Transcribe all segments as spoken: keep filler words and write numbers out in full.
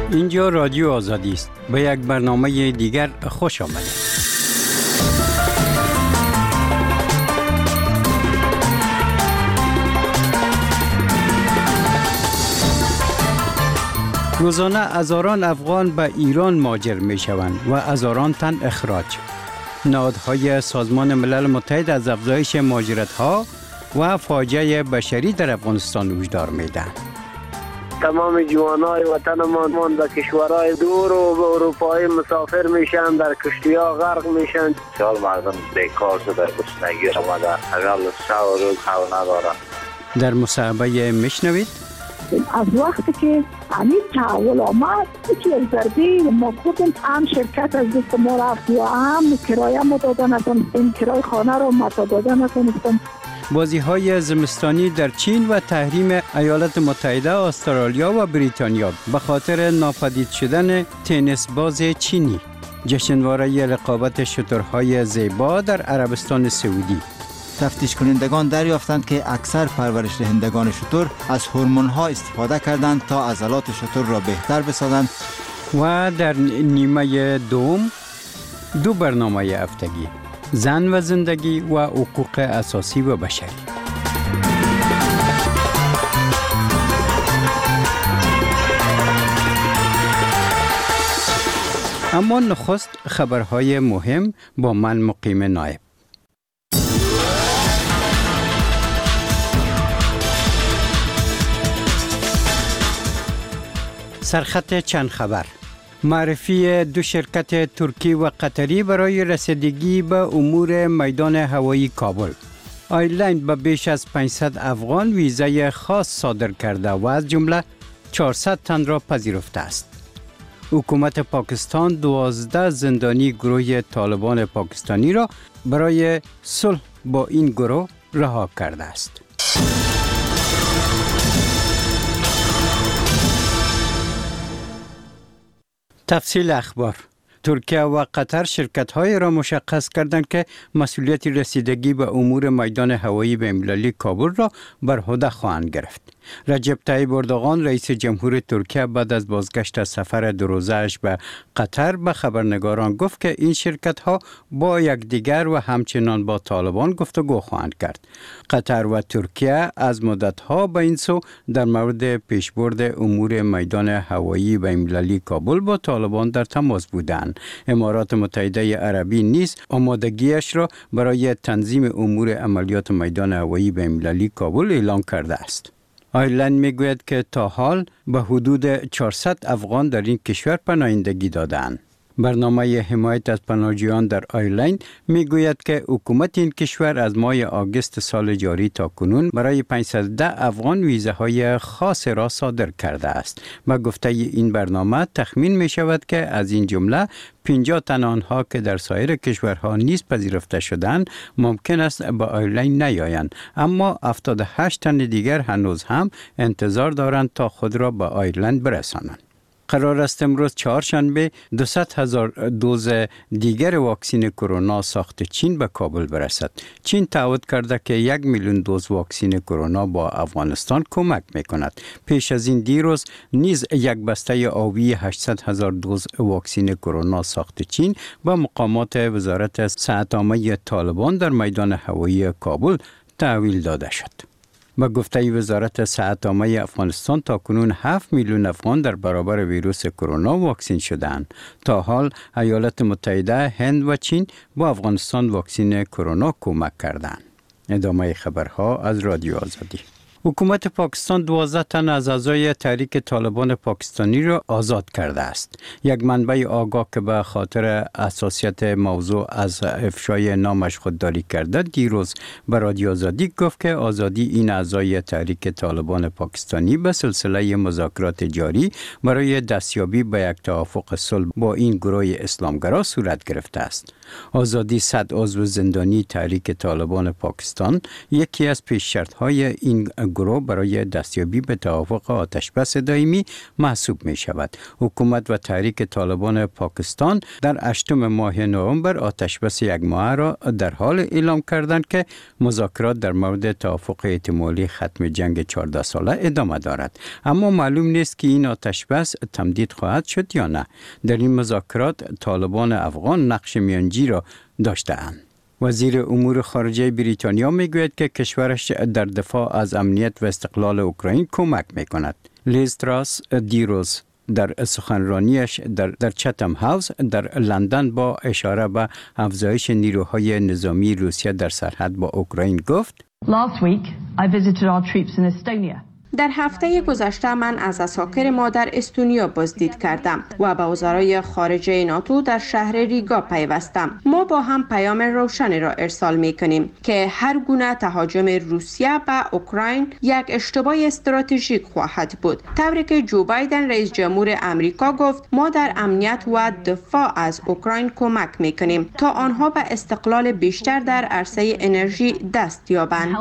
اینجا رادیو آزادی است. به یک برنامه دیگر خوش آمدید. روزانه هزاران افغان به ایران مهاجر می شوند و هزاران تن اخراج. نهادهای سازمان ملل متحد از افزایش مهاجرت ها و فاجعه بشری در افغانستان هشدار می دهند. تمام جوانای وطنمان به کشورهای دور و به اروپای مسافر میشن، در کشتی‌ها غرق میشن. سال مردم بیکار شده، در گشنگی آمده، اقل سه روز خو ندارن. در مصاحبه میشنوید از وقتی که همین تحول آمد که از ضربه ما خودم هم شرکت از دست ما رفت و هم کرایه ما داده نتونستم، کرای خانه رو ما داده نتونستم. بازی های زمستانی در چین و تحریم ایالات متحده، استرالیا و بریتانیا به خاطر ناپدید شدن تنیس باز چینی. جشنواره رقابت شترهای زیبا در عربستان سعودی. تفتیش کنندگان دریافتند که اکثر پرورش دهندگان شتر از هورمون‌ها استفاده کردند تا عضلات شتر را بهتر بسازند. و در نیمه دوم دو برنامه هفتگی، زن و زندگی و حقوق اساسی و بشری. اما نخست خبرهای مهم با من مقیم نایب. سرخط چند خبر. معرفی دو شرکت ترکی و قطری برای رسیدگی به امور میدان هوایی کابل. آیرلند به بیش از پانصد افغان ویزای خاص صادر کرده و از جمله چهارصد تن را پذیرفته است. حکومت پاکستان دوازده زندانی گروه طالبان پاکستانی را برای صلح با این گروه رها کرده است. تفصیل اخبار. ترکیه و قطر شرکت‌های را مشخص کردند که مسئولیت رسیدگی به امور میدان هوایی بین‌المللی کابل را بر عهده خواهند گرفت. رجب طیب اردوغان رئیس جمهور ترکیه بعد از بازگشت از سفر دو روزه‌اش به قطر به خبرنگاران گفت که این شرکت‌ها با یکدیگر و همچنان با طالبان گفتگو خواهند کرد. قطر و ترکیه از مدت‌ها به این سو در مورد پیشبرد امور میدان هوایی بین‌المللی کابل با طالبان در تماس بودند. امارات متحده عربی نیز آمادگیش را برای تنظیم امور عملیات میدان هوایی بین‌المللی کابل اعلام کرده است. آیرلند میگوید که تا حال به حدود چهارصد افغان در این کشور پناهندگی دادند. برنامه حمایت از پناهجویان در آیرلند میگوید که حکومت این کشور از ماه آگوست سال جاری تا کنون برای پانصد و ده افغان ویزاهای خاص را صادر کرده است. با گفته این برنامه تخمین می شود که از این جمله پنجاه تن آنها که در سایر کشورها نیز پذیرفته شدند ممکن است به آیرلند نیایند، اما هفتاد و هشت تن دیگر هنوز هم انتظار دارند تا خود را به آیرلند برسانند. قرار است امروز چهارشنبه دویست هزار دوز دیگر واکسین کرونا ساخت چین به کابل برسد. چین تعهد کرده که یک میلیون دوز واکسین کرونا با افغانستان کمک میکند. پیش از این دیروز نیز یک بسته آبی هشتصد هزار دوز واکسین کرونا ساخت چین به مقامات وزارت صحت عامه طالبان در میدان هوایی کابل تحویل داده شد. با گفته وزارت صحت عامه افغانستان تا کنون هفت میلیون افغان در برابر ویروس کرونا واکسین شدند. تا حال ایالات متحده، هند و چین با افغانستان واکسین کرونا کمک کردند. ادامه خبرها از رادیو آزادی. حکومت پاکستان دوازده تن از اعضای تحریک طالبان پاکستانی را آزاد کرده است. یک منبع آگاه که به خاطر حساسیت موضوع از افشای نامش خودداری کرده دیروز به رادیو آزادی گفت که آزادی این اعضای تحریک طالبان پاکستانی به سلسله مذاکرات جاری برای دستیابی به یک توافق صلح با این گروه اسلامگرا صورت گرفته است. آزادی صد عضو زندانی تحریک طالبان پاکستان یکی از پیش شرط‌های این گروه برای دستیابی به توافق آتشبس دائمی محسوب می شود. حکومت و تحریک طالبان پاکستان در هشتم ماه نوامبر آتشبس یک ماه را در حال اعلام کردند که مذاکرات در مورد توافق احتمالی ختم جنگ چهارده ساله ادامه دارد. اما معلوم نیست که این آتشبس تمدید خواهد شد یا نه. در این مذاکرات طالبان افغان نقش میانجی را داشته‌اند. وزیر امور خارجه بریتانیا میگوید که کشورش در دفاع از امنیت و استقلال اوکراین کمک میکند. لیز تراس دیروز در سخنرانیش در, در چتم هاوس در لندن با اشاره به افزایش نیروهای نظامی روسیه در سرحد با اوکراین گفت: Last week I visited our troops in Estonia. در هفته گذشته من از اساکر ما در استونیا بازدید کردم و به وزرای خارجه ناتو در شهر ریگا پیوستم. ما با هم پیام روشنی را ارسال می کنیم که هر گونه تهاجم روسیه به اوکراین یک اشتباه استراتژیک خواهد بود. طوری که جو بایدن رئیس جمهور امریکا گفت ما در امنیت و دفاع از اوکراین کمک می کنیم تا آنها به استقلال بیشتر در عرصه انرژی دست یابند.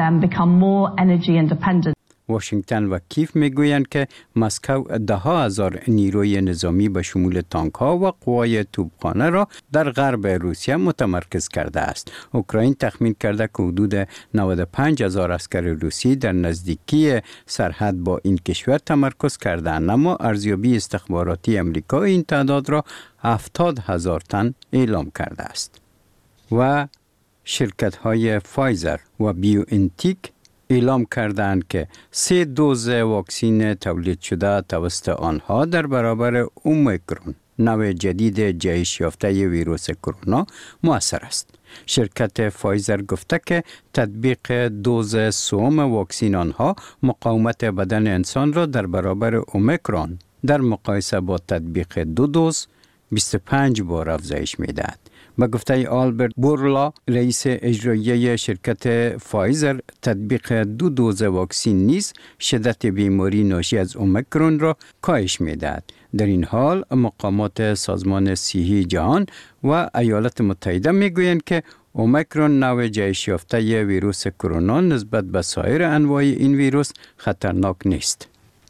واشنگتن و کیف میگویند که مسکو ده ها هزار نیروی نظامی به شمول تانک ها و قوای توپخانه را در غرب روسیه متمرکز کرده است. اوکراین تخمین کرده که حدود نود و پنج هزار عسکر روسی در نزدیکی سرحد با این کشور تمرکز کرده‌اند، اما ارزیابی استخباراتی امریکا این تعداد را هفتاد هزار تن اعلام کرده است. و شرکت های فایزر و بیو انتیک اعلام کردند که سه دوز واکسین تولید شده توسط آنها در برابر اومیکرون، نوع جدید جهش یافته ویروس کرونا، مؤثر است. شرکت فایزر گفته که تطبیق دوز سوم واکسین آنها مقاومت بدن انسان را در برابر اومیکرون در مقایسه با تطبیق دو دوز بیست و پنج بار افزایش می‌دهد. با گفته آلبرت بورلا، رئیس اجرایی شرکت فایزر، تطبیق دو دوز واکسین نیز شدت بیماری ناشی از اومیکرون را کاهش می‌دهد. در این حال مقامات سازمان صحی جهان و ایالات متحده میگویند که اومیکرون نوع جهش یافته ویروس کرونا نسبت به سایر انواع این ویروس خطرناک نیست.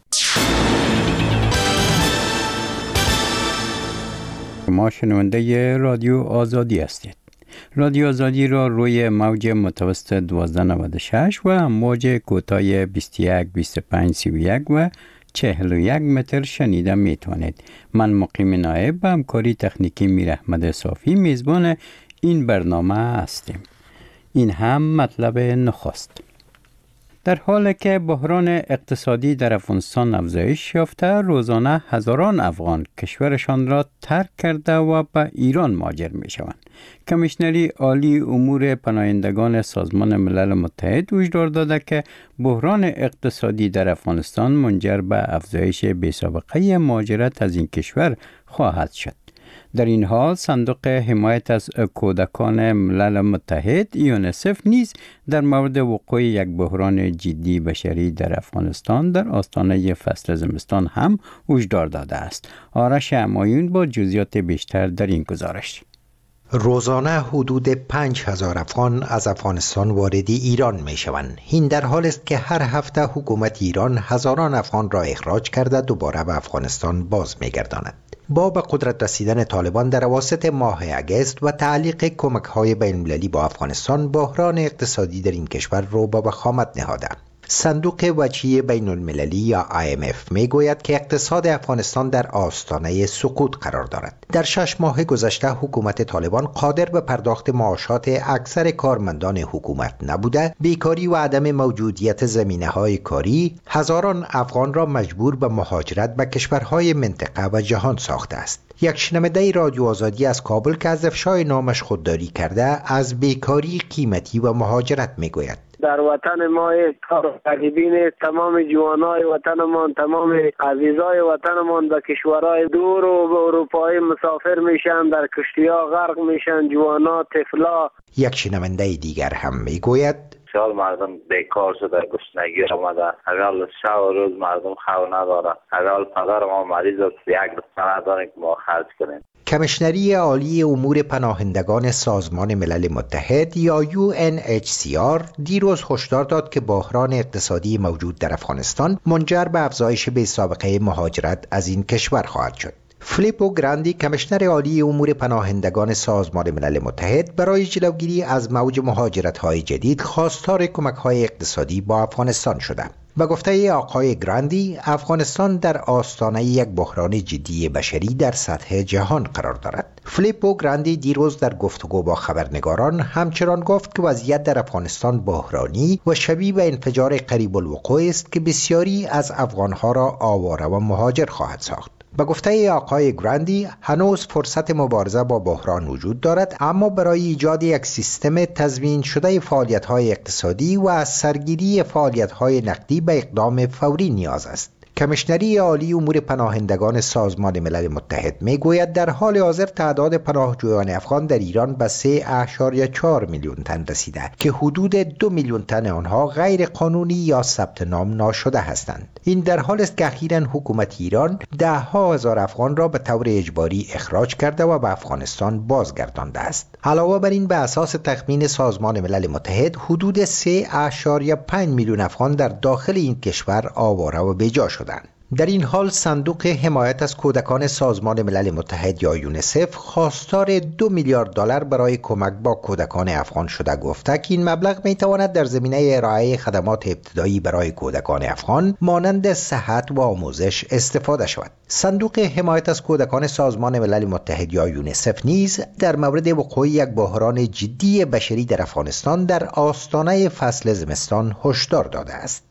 ما شنونده رادیو آزادی هستید. رادیو آزادی را روی موج متوسط دوازده نود و شش و امواج کوتاه بیست و یک، بیست و پنج، سی و یک و چهل و یک متر شنیده می توانید. من مقیم نایب به همکاری تکنیکی میر احمد صافی میزبان این برنامه هستیم. این هم مطلب نخست. در حالی که بحران اقتصادی در افغانستان افزایش یافته، روزانه هزاران افغان کشورشان را ترک کرده و به ایران مهاجر می شوند. کمیشنری عالی امور پناهندگان سازمان ملل متحد هشدار داده که بحران اقتصادی در افغانستان منجر به افزایش بی‌سابقه مهاجرت از این کشور خواهد شد. در این حال صندوق حمایت از کودکان ملل متحد یونیسف نیز در مورد وقوع یک بحران جدی بشری در افغانستان در آستانه فصل زمستان هم هشدار داده است. آرش همایون با جزئیات بیشتر در این گزارش. روزانه حدود پنج هزار افغان از افغانستان وارد ایران می شوند. این در حال است که هر هفته حکومت ایران هزاران افغان را اخراج کرده دوباره به افغانستان باز می گرداند. با به قدرت رسیدن طالبان در اواسط ماه اگست و تعلیق کمک‌های بین‌المللی با افغانستان، بحران اقتصادی در این کشور رو به وخامت نهاده. صندوق وجهی بین المللی یا آی ام اف می گوید که اقتصاد افغانستان در آستانه سقوط قرار دارد. در شش ماه گذشته حکومت طالبان قادر به پرداخت معاشات اکثر کارمندان حکومت نبوده، بیکاری و عدم موجودیت زمینه‌های کاری هزاران افغان را مجبور به مهاجرت به کشورهای منطقه و جهان ساخته است. یک شنونده رادیو آزادی از کابل که از افشای نامش خودداری کرده از بیکاری قیمتی و مهاجرت می گوید. در وطن ما کار غریبی نیست. تمام جوانای وطنمان، تمام عزیزای وطنمان به کشورهای دور و به اروپای مسافر میشن، در کشتی‌ها غرق میشن، جوانا، طفلا. یک شنونده دیگر هم میگوید سال مردم بیکار شده، گشنگی آمده، اگر شب و روز مردم خو نداره، اگر پدر ما مریض است یک دسته نداره که ما خرج کنیم. کمیشنری عالی امور پناهندگان سازمان ملل متحد یا یو ان اچ سی آر دیروز هشدار داد که بحران اقتصادی موجود در افغانستان منجر به افزایش بی‌سابقه مهاجرت از این کشور خواهد شد. فیلیپو گراندی کمیشنر عالی امور پناهندگان سازمان ملل متحد برای جلوگیری از موج مهاجرت‌های جدید خواستار کمک‌های اقتصادی با افغانستان شده. و گفته آقای گراندی، افغانستان در آستانه یک بحران جدی بشری در سطح جهان قرار دارد. فیلیپو گراندی دیروز در گفتگو با خبرنگاران همچنان گفت که وضعیت در افغانستان بحرانی و شبیه به انفجار قریب الوقوع است که بسیاری از افغانها را آواره و مهاجر خواهد ساخت. به گفته آقای گراندی، هنوز فرصت مبارزه با بحران وجود دارد، اما برای ایجاد یک سیستم تضمین شده فعالیت‌های اقتصادی و از سرگیری فعالیت‌های نقدی به اقدام فوری نیاز است. کمیشنری عالی امور پناهندگان سازمان ملل متحد میگوید در حال حاضر تعداد پناهجویان افغان در ایران به سه اشاریه چهار میلیون تن رسیده که حدود دو میلیون تن آنها غیر قانونی یا ثبت نام ناشده هستند. این در حالی است که اخیراً حکومت ایران ده ها هزار افغان را به طور اجباری اخراج کرده و به افغانستان بازگردانده است. علاوه بر این، به اساس تخمین سازمان ملل متحد حدود سه اشاریه پنج میلیون افغان در داخل این کشور آواره و بیجا شدند. در این حال صندوق حمایت از کودکان سازمان ملل متحد یا یونیسف خواستار دو میلیارد دلار برای کمک با کودکان افغان شده گفته که این مبلغ می تواند در زمینه ارائه خدمات ابتدایی برای کودکان افغان مانند صحت و آموزش استفاده شود. صندوق حمایت از کودکان سازمان ملل متحد یا یونیسف نیز در مورد وقوع یک بحران جدی بشری در افغانستان در آستانه فصل زمستان هشدار داده است.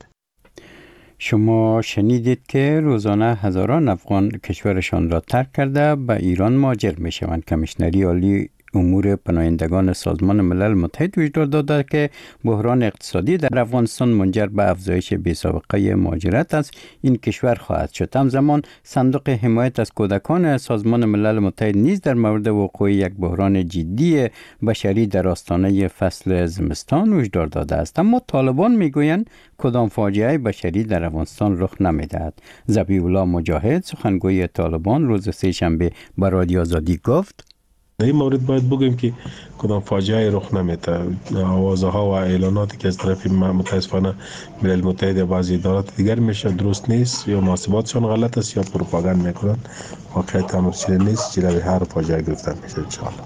شما شنیدید که روزانه هزاران افغان کشورشان را ترک کرده به ایران مهاجر می شوند. کمیشنری عالی امور پناهندگان سازمان ملل متحد هشدار داده که بحران اقتصادی در افغانستان منجر به افزایش بی‌سابقه مهاجرت از این کشور خواهد شد. همزمان صندوق حمایت از کودکان سازمان ملل متحد نیز در مورد وقوع یک بحران جدی بشری در آستانه فصل زمستان هشدار داده است. اما طالبان میگویند کدام فاجعه بشری در افغانستان رخ نمیدهد. ذبیح الله مجاهد سخنگوی طالبان روز سه شنبه به رادیو آزادی گفت: در این مورد باید بگویم که کدام فاجعه رخ نمیده. آوازها و اعلاناتی که از طرف متاسفانه ملل متحد و بعضی ادارات دیگر میشه درست نیست، یا محاسباتشان غلط است یا پروپاگاند میکنن. واقعیت هم چیزی نیست، جلوی هر فاجعه گرفتن میشه ان شاء الله.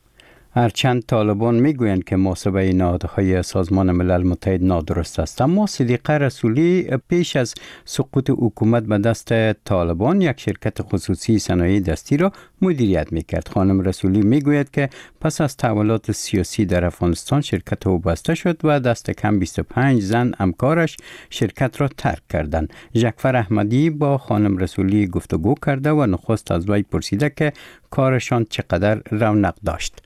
هرچند طالبان میگویند که محاسبه نهادهای سازمان ملل متحد نادرست است، اما صدیقه رسولی پیش از سقوط حکومت به دست طالبان یک شرکت خصوصی صنایع دستی را مدیریت میکرد. خانم رسولی میگوید که پس از تحولات سیاسی در افغانستان شرکت او بسته شد و دست کم بیست و پنج زن همکارش شرکت را ترک کردند. ژکفر احمدی با خانم رسولی گفتگو کرده و نخست از وی پرسیده که کارشان چقدر رونق داشت.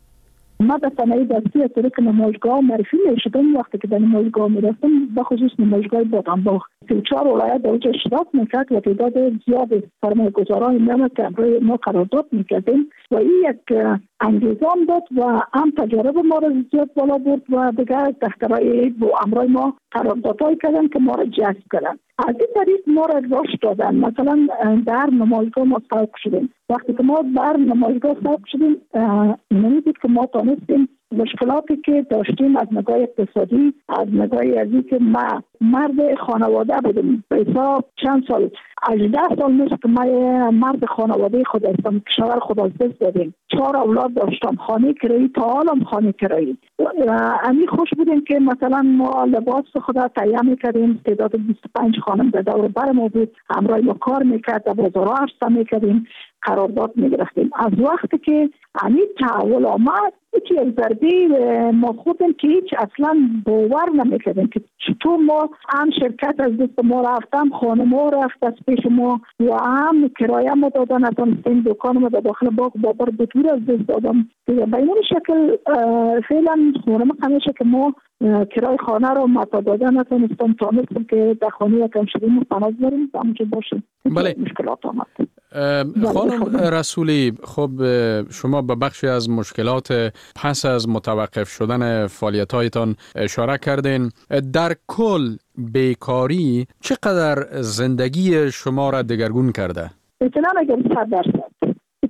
ما در صنایع دستی از طریق نمایشگاه معرفی میشدم. وقتی که در نمایشگاه میرفتم، به خصوص نمایشگاه بادامباغ، سی و چهار ولایت در اونجا اشتراک میکرد و تعداد زیاد سرمایه گذاران میامد که امروی ما قرارداد میکردیم و این یک انگیزان داد و هم تجارب ما را زیاد بالا برد و دیگر دخترای با امروی ما قراردادهایی کردن که ما را جذب کردن. از این طریق ما را رشد دادن. مثلا در نمایشگاه ما سابق شدیم. وقتی که ما در نمایشگاه سابق شدیم، نمیدید که ما تانستیم مشکلاتی که داشتیم از نگاه اقتصادی، از نگاه ازی که ما مرد خانواده بودیم. به حساب چند سال، هجده سال میشه که من مرد خانواده خود هستم. شوهر خود از دست دادیم. چهار اولاد داشتم. خانه کرایی تا حالم خانه کرایی. امی خوش بودیم که مثلا ما لباس خود تهیه میکردیم. تعداد بیست و پنج خانم در دور بر ما بود. همراه ما کار میکرد. در بازارها عرصه میکردیم. قرارداد میگرفتیم. از وقتی که امی تحول آمد، یکی از ضربه ما خودم که هیچ اصلا باور نمیکردیم که چطور ما هم شرکت از دست ما رفتم، خانه ما رفت از پیش ما و هم کرایه ما دادن، از این دکان ما در داخل باغ بابر بطور از دست دادم. به این شکل فعلا خورم همیشه که ما کرای خانه رو متا دادن نتونستم تانستم که در خانه یکم شدیم و پناز داریم همونجا باشیم. بله. مشکلات آمد. خانم رسولی، خب شما به بخشی از مشکلات پس از متوقف شدن فعالیت‌هایتان اشاره کردین. در کل بیکاری چقدر زندگی شما را دگرگون کرده؟ اطلاع اگر صد درصد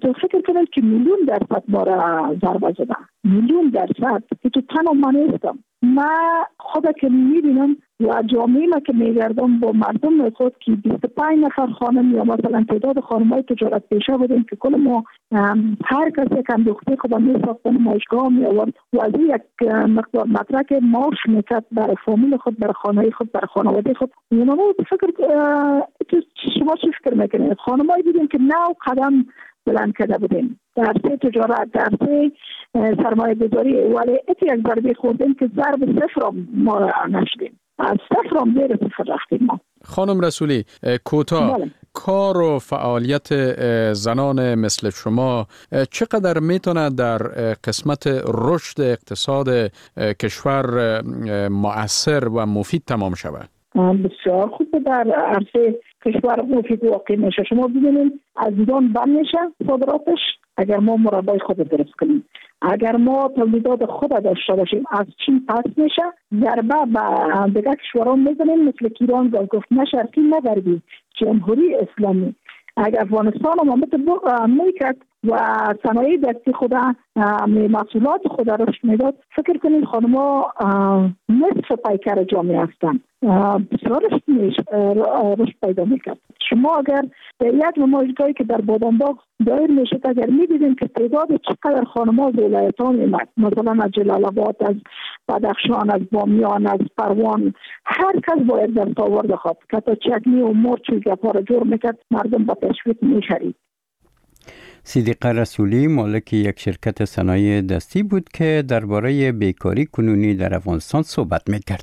تو فکر کنید که میلیون درصد ما را ضربه زدن، میلیون درصد که تو تنها من نیستم. من خدا که میبینم و جامعه ما که میگردم با مردم خود که بیست و پنج نفر خانم یا مثلا تعداد خانمای تجارت پیشه بودیم که کل ما هر کسی که اندوخته خود میساختن ماشگاه می آورد و از یک مقدار مطرح که معاش میکرد برای فامیل خود، برای خانه خود، برای خانواده خود. اونا فکر شما چی فکر میکنید؟ خانمایی بودیم که نو قدم بلند کرده بودیم در سه تجارت، در سه سرمایه گذاری، ولی ات یک ضربه خوردیم که ضرب صفر ما را نشدیم، از صفر هم بیر صفر رفتیم ما. خانم رسولی کوتاه، کار و فعالیت زنان مثل شما چقدر میتونه در قسمت رشد اقتصاد کشور مؤثر و مفید تمام شود؟ بسیار خوب در عرصه کشور مفید واقع میشه. شما ببینید از ایران بند میشه صادراتش اگر ما مربای خود درست کنیم، اگر ما تولیدات خود داشته باشیم از چین پس میشه، ضربه به دیگر کشوران میزنیم مثل ایران گفت نه شرقی نه غربی، جمهوری اسلامی. اگر افغانستان هم میکرد و صنایع دستی خود محصولات خود رشد میداد، فکر کنید خانما نصف پیکر جامعه هستند، بسیار رشد پیدا میکرد. شما اگر در یک نمایشگاهی که در بادامباغ دایر میشه اگر میدیدیم که تعداد چقدر خانما از ولایت‌ها میمد، مثلا از جلال آباد، از بدخشان، از بامیان، از پروان، هر کس باید دست آورده خواهد که تا چکنی و مرچ و گپا را جور میکرد، مردم با تشویق میخرید. صدیقه رسولی مالک یک شرکت صنایع دستی بود که درباره بیکاری کنونی در افغانستان صحبت میکرد.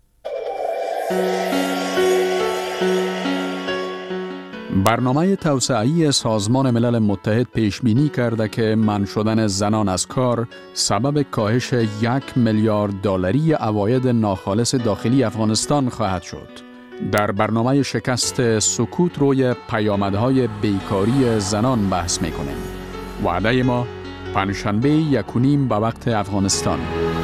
برنامه توسعه‌ای سازمان ملل متحد پیش بینی کرده که منع شدن زنان از کار سبب کاهش یک میلیارد دلاری عواید ناخالص داخلی افغانستان خواهد شد. در برنامه شکست سکوت روی پیامدهای بیکاری زنان بحث میکنیم. وعده ما پنجشنبه یک و نیم به وقت افغانستان.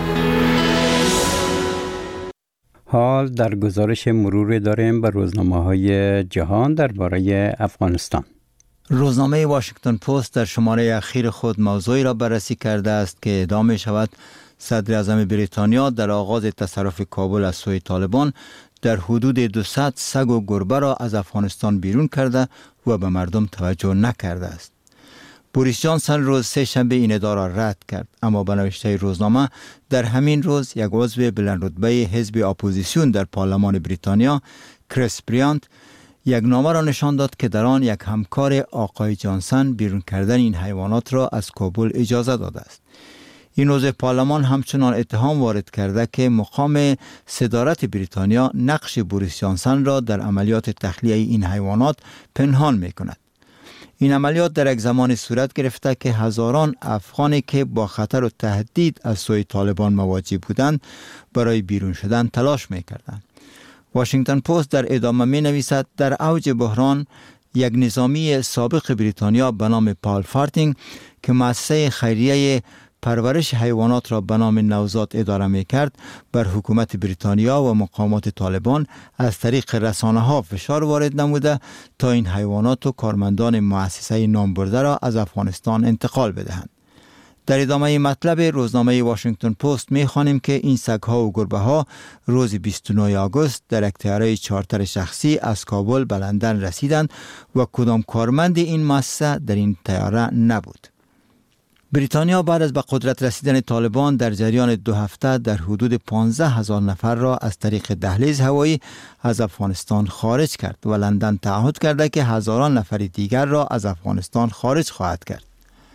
حال در گزارش مرور داریم به روزنامه‌های جهان درباره افغانستان. روزنامه واشنگتن پست در شماره اخیر خود موضوعی را بررسی کرده است که ادعا می شود صدر اعظم بریتانیا در آغاز تصرف کابل از سوی طالبان در حدود دویست سگ و گربه را از افغانستان بیرون کرده و به مردم توجه نکرده است. بوریس جانسون روز سه شنبه این ادعا را رد کرد، اما به نوشته روزنامه در همین روز یک عضو بلند رتبه حزب اپوزیسیون در پارلمان بریتانیا کریس بریانت یک نامه را نشان داد که در آن یک همکار آقای جانسون بیرون کردن این حیوانات را از کابل اجازه داده است. این عضو پارلمان همچنان اتهام وارد کرده که مقام صدارت بریتانیا نقش بوریس جانسون را در عملیات تخلیه این حیوانات پنهان می کند. این عملیات در یک زمان صورت گرفته که هزاران افغانی که با خطر و تهدید از سوی طالبان مواجه بودند برای بیرون شدن تلاش می کردند. واشنگتن پست در ادامه می نویسد در اوج بحران یک نظامی سابق بریتانیا به نام پال فارتینگ که مؤسسه خیریه پرورش حیوانات را به نام نوزاد اداره می کرد بر حکومت بریتانیا و مقامات طالبان از طریق رسانه ها فشار وارد نموده تا این حیوانات و کارمندان مؤسسه نامبرده را از افغانستان انتقال بدهند. در ادامه مطلب روزنامه واشنگتن پست می خوانیم که این سگ‌ها و گربه‌ها روز بیست و نه آگوست در یک طیاره چارتر شخصی از کابل به لندن رسیدند و کدام کارمند این مؤسسه در این طیاره نبود. بریتانیا بعد از به قدرت رسیدن طالبان در جریان دو هفته در حدود پانزده هزار نفر را از طریق دهلیز هوایی از افغانستان خارج کرد و لندن تعهد کرده که هزاران نفر دیگر را از افغانستان خارج خواهد کرد.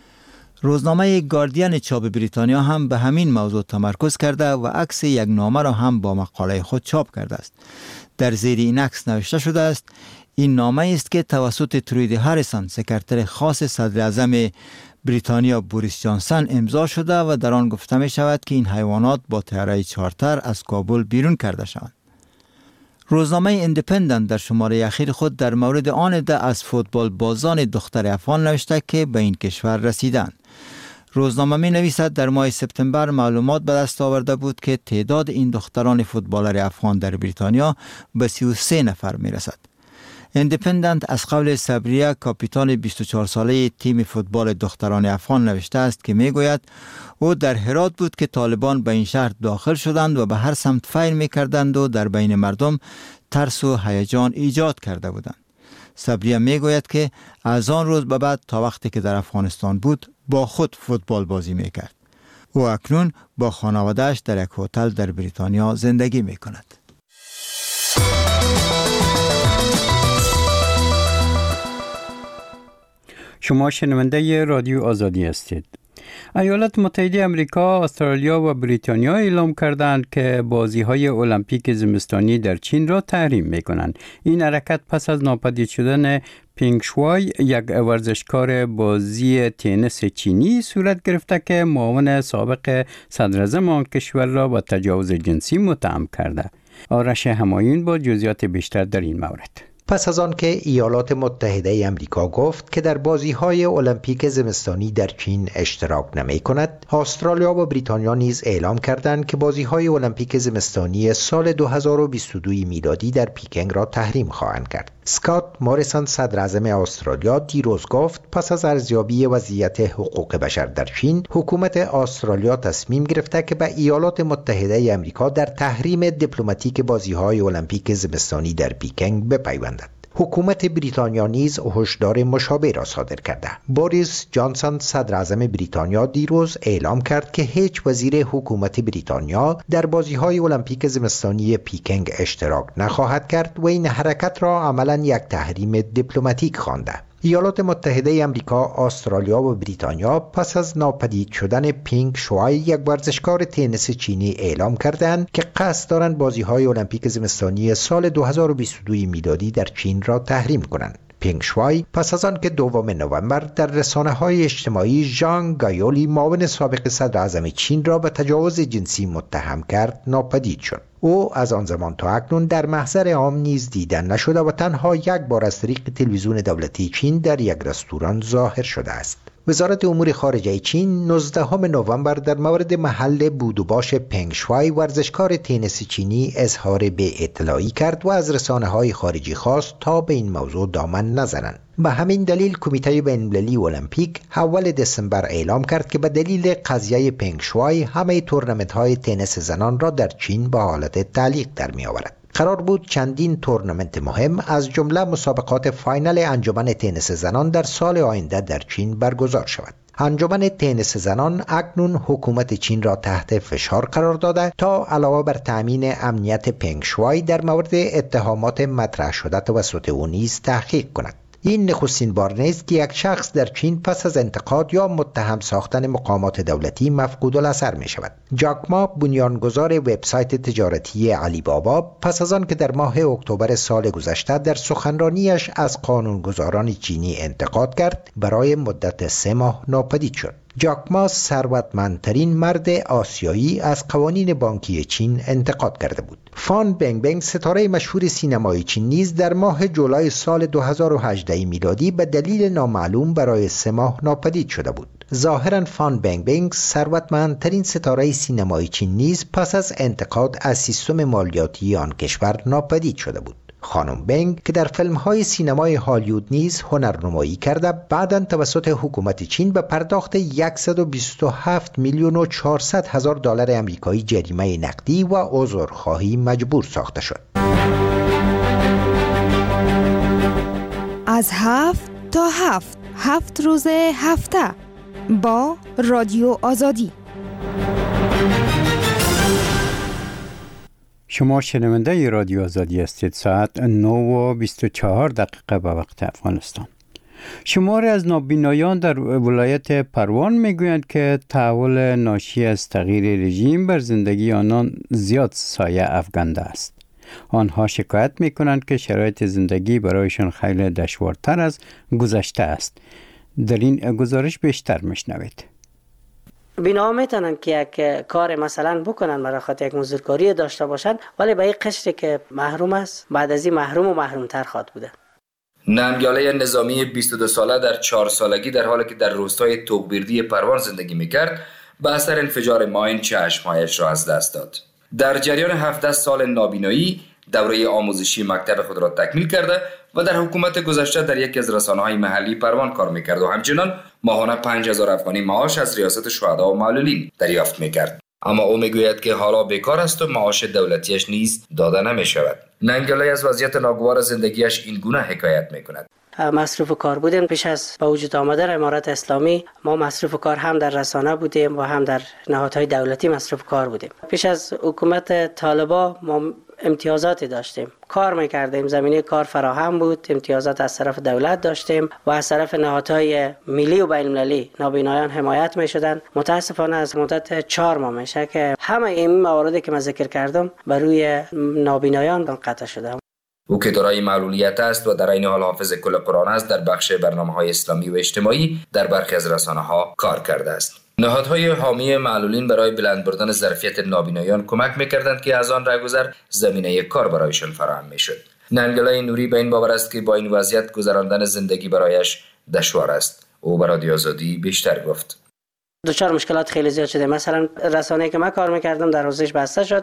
روزنامه گاردین چاپ بریتانیا هم به همین موضوع تمرکز کرده و عکس یک نامه را هم با مقاله خود چاپ کرده است. در زیر این عکس نوشته شده است: این نامه است که توسط تروید هریسون، سکرتر خاص صدر اعظم بریتانیا بوریس جانسون امضا شده و در آن گفته می شود که این حیوانات با طیاره چارتر از کابل بیرون کرده شوند. روزنامه ایندیپندنت در شماره اخیر خود در مورد آن عده از فوتبال بازان دختر افغان نوشته که به این کشور رسیدند. روزنامه می نویسد در ماه سپتامبر معلومات به دست آورده بود که تعداد این دختران فوتبالر افغان در بریتانیا به سی و سه نفر می رسد. ایندیپندنت از قول صبریه کاپیتان بیست و چهار ساله تیم فوتبال دختران افغان نوشته است که میگوید او در هرات بود که طالبان به این شهر داخل شدند و به هر سمت فیر میکردند و در بین مردم ترس و هیجان ایجاد کرده بودند. صبریه میگوید که از آن روز به بعد تا وقتی که در افغانستان بود با خود فوتبال بازی میکرد. او اکنون با خانواده‌اش در یک هتل در بریتانیا زندگی میکند. شما شنونده رادیو آزادی هستید. ایالات متحده آمریکا، استرالیا و بریتانیا اعلام کردند که بازی‌های المپیک زمستانی در چین را تحریم می‌کنند. این حرکت پس از ناپدید شدن پینگ شوای، یک ورزشکار بازی تنیس چینی صورت گرفته که معاون سابق صدراعظم آن کشور را با تجاوز جنسی متهم کرده. آرش همایون با جزئیات بیشتر در این مورد. پس از آن که ایالات متحده آمریکا گفت که در بازی‌های المپیک زمستانی در چین اشتراک نمی‌کند، استرالیا و بریتانیا نیز اعلام کردند که بازی‌های المپیک زمستانی سال دو هزار و بیست و دو میلادی در پیکنگ را تحریم خواهند کرد. اسکات موریسون صدراعظم استرالیا دیروز گفت پس از ارزیابی وضعیت حقوق بشر در چین، حکومت استرالیا تصمیم گرفته که به ایالات متحده آمریکا در تحریم دیپلماتیک بازی‌های المپیک زمستانی در پیکنگ بپیوندد. حکومت بریتانیا نیز هشدار مشابه را صادر کرده. بوریس جانسون صدراعظم بریتانیا دیروز اعلام کرد که هیچ وزیر حکومت بریتانیا در بازی‌های المپیک زمستانی پیکنگ اشتراک نخواهد کرد و این حرکت را عملاً یک تحریم دیپلماتیک خوانده. ایالات متحده آمریکا، استرالیا و بریتانیا پس از ناپدید شدن پینگ شوای، یک ورزشکار تنیس چینی، اعلام کردند که قصد دارند بازی‌های المپیک زمستانی سال دو هزار و بیست و دو میلادی در چین را تحریم کنند. پینگ شوای پس از آن که دوم نوامبر در رسانه‌های اجتماعی ژان گایولی، معاون سابق صدراعظم چین، را به تجاوز جنسی متهم کرد، ناپدید شد. او از آن زمان تا اکنون در محضر عام نیز دیدن نشده و تنها یک بار از طریق تلویزیون دولتی چین در یک رستوران ظاهر شده است. وزارت امور خارجه چین نوزدهم نوامبر در مورد محل بود و باش پینگ شوای، ورزشکار تنیس چینی، اظهار بی‌اطلاعی کرد و از رسانه‌های خارجی خواست تا به این موضوع دامن نزنند. به همین دلیل کمیته بین‌المللی المپیک اول دسامبر اعلام کرد که به دلیل قضیه پینگ شوای همه تورنمنت‌های تنیس زنان را در چین به حالت تعلیق در می‌آورد. قرار بود چندین تورنمنت مهم از جمله مسابقات فاینال انجمن تنیس زنان در سال آینده در چین برگزار شود. انجمن تنیس زنان اکنون حکومت چین را تحت فشار قرار داده تا علاوه بر تامین امنیت پینگ شوای در مورد اتهامات مطرح شده توسط او نیز تحقیق کند. این نخستین بار نیست که یک شخص در چین پس از انتقاد یا متهم ساختن مقامات دولتی مفقود الاثر می شود. جاک ما، بنیانگذار وبسایت تجارتی علی بابا، پس از آن که در ماه اکتبر سال گذشته در سخنرانیش از قانونگذاران چینی انتقاد کرد، برای مدت سه ماه ناپدید شد. جاک ما ثروتمندترین مرد آسیایی از قوانین بانکی چین انتقاد کرده بود. فان بنگ بنگ، ستاره مشهور سینمای چین، نیز در ماه جولای سال دو هزار و هجده میلادی به دلیل نامعلوم برای سه ماه ناپدید شده بود. ظاهراً فان بنگ بنگ، ثروتمندترین ستاره سینمای چین، نیز پس از انتقاد از سیستم مالیاتی آن کشور ناپدید شده بود. خانم بنگ که در فیلم‌های سینمای هالیوود نیز هنرنمایی کرده، بعداً توسط حکومت چین به پرداخت صد و بیست و هفت میلیون و چهارصد هزار دلار آمریکایی جریمه نقدی و عذرخواهی مجبور ساخته شد. از هفت تا هفت هفت روز هفته با رادیو آزادی. شما شنونده رادیو آزادی هستید. ساعت نه و بیست و چهار دقیقه به وقت افغانستان. شماری از نابینایان در ولایت پروان میگویند که تحول ناشی از تغییر رژیم بر زندگی آنان زیاد سایه افکنده است. آنها شکایت میکنند که شرایط زندگی برایشان خیلی دشوارتر از گذشته است. در این گزارش بیشتر میشنوید. بینا میتونن که یک کار مثلا بکنن برای خاطر یک مزدورکاری داشته باشن، ولی به این قشری که محروم است بعد از این محروم و محرومتر خواهد بوده. نمگاله نظامی بیست و دو ساله در چهار سالگی در حالی که در روستای توقبیردی پروان زندگی میکرد، به اثر انفجار ماین چشمهایش را از دست داد. در جریان هفده سال نابینایی دوره آموزشی مکتب خود را تکمیل کرده و در حکومت گذشته در یکی از رسانه‌های محلی پروان کار میکرد و همچنان ماهانه پنج هزار افغانی معاش از ریاست شهدا و معلولین دریافت میکرد. اما او میگوید که حالا بیکار است و معاش دولتیش نیز داده نمیشود. ننگله از وضعیت ناگوار زندگیش این گونه حکایت میکند. مصروف کار بودیم. پیش از با وجود آمدن امارت اسلامی ما مصروف کار هم در رسانه بودیم و هم در نهادهای دولتی مصروف کار بودیم. پیش از حکومت طالبا ما امتیازاتی داشتیم، کار میکردیم، زمینه کار فراهم بود، امتیازات از طرف دولت داشتیم و از طرف نهادهای ملی و بین المللی نابینایان حمایت میشدن. متاسفانه از مدت چهار ماه میشه که همه این مواردی که من ذکر کردم بر روی نابینایان قطع شده. او که دارای معلولیت است و در این حال حافظ کل قرآن است، در بخش برنامه‌های اسلامی و اجتماعی در برخی از رسانه‌ها کار کرده است. نهادهای حامی معلولین برای بلند بردن ظرفیت نابینایان کمک می‌کردند که از آن رهگذر زمینه کار برایشان فراهم می‌شد. ننگله نوری به این باور است که با این وضعیت گذراندن زندگی برایش دشوار است. او به رادیو آزادی بیشتر گفت. دچار مشکلات خیلی زیاد شده. مثلا رسانه‌ای که من کار می‌کردم در حوزهش بسته شد.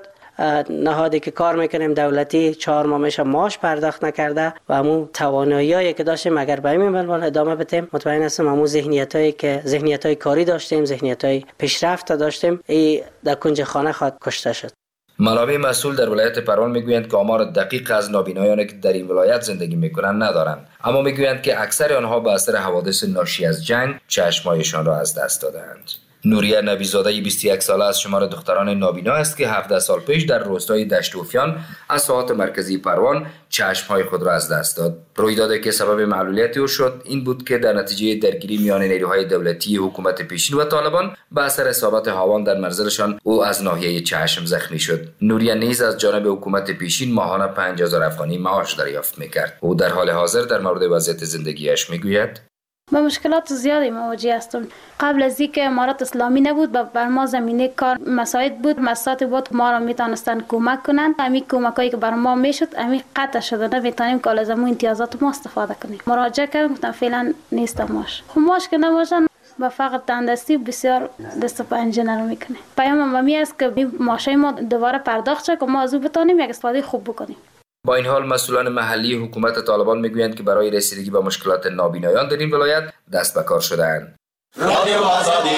نهادی که کار میکنیم دولتی چهار ماه میشه معاش پرداخت نکرده و همون تواناییایی که داشتیم اگر به این منوال ادامه بدیم مطمئن هستم همون ذهنیتایی که ذهنیتای کاری داشتیم، ذهنیتای پیشرفت داشتیم، این در کنج خانه خود کشته شد. منابع مسئول در ولایت پروان میگویند که آمار دقیق از نابینایانی که در این ولایت زندگی میکنند ندارند، اما میگویند که اکثر آنها به اثر حوادث ناشی از جنگ چشمایشان را از دست دادند. نوریه نبیزاده بیست و یک ساله از شمار دختران نابینا است که هفده سال پیش در روستای دشت اوفیان از ساحات مرکزی پروان چشمهای خود را از دست داد. رویدادی که سبب معلولیت او شد این بود که در نتیجه درگیری میان نیروهای دولتی حکومت پیشین و طالبان به اثر اصابت هاوان در منزلشان او از ناحیه چشم زخمی شد. نوریه نیز از جانب حکومت پیشین ماهانه پنج هزار افغانی معاش دریافت میکرد. او در حال حاضر در مورد وضعیت زندگیش میگوید: با مشکلات زیادی مواجه هستم. قبل از اینکه امارت اسلامی نبود بر ما زمینه کار مساعد بود، مساعد بود ما را میتونستن کمک کنند. همین کمکایی که بر ما میشد همین قطع شده، نمیتونیم که از همون امتیازات ما استفاده کنیم. مراجعه کردم گفتم فعلا نیست ماش. خب ماش که نباشن با فقط تندرستی بسیار دست و پنجه نرم میکنه. پیام مامی است که ماشای ما دوباره پرداخت شه که ما از او بتونیم یک استفاده خوب بکنیم. با این حال مسئولان محلی حکومت طالبان میگویند که برای رسیدگی به مشکلات نابینایان در این ولایت دست به کار شده‌اند. رادیو آزادی.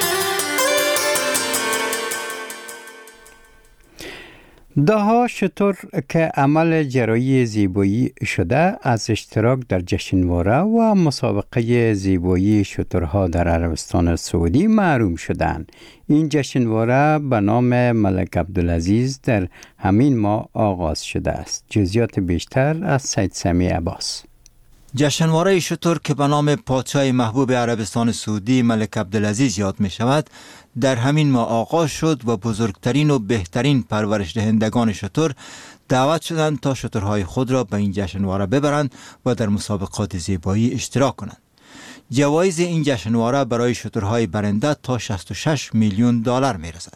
دهها شتر که عمل جراحی زیبایی شده از اشتراک در جشنواره و مسابقه زیبایی شترها در عربستان سعودی محروم شدند. این جشنواره به نام ملک عبدالعزیز در همین ماه آغاز شده است. جزئیات بیشتر از سید سمی عباس. جشنواره شتر که به نام پادشاه محبوب عربستان سعودی ملک عبدالعزیز یاد می شود در همین ماه آغاز شد و بزرگترین و بهترین پرورش دهندگان شتر دعوت شدند تا شترهای خود را به این جشنواره ببرند و در مسابقات زیبایی اشتراک کنند. جوایز این جشنواره برای شترهای برنده تا شصت و شش میلیون دلار می رسد.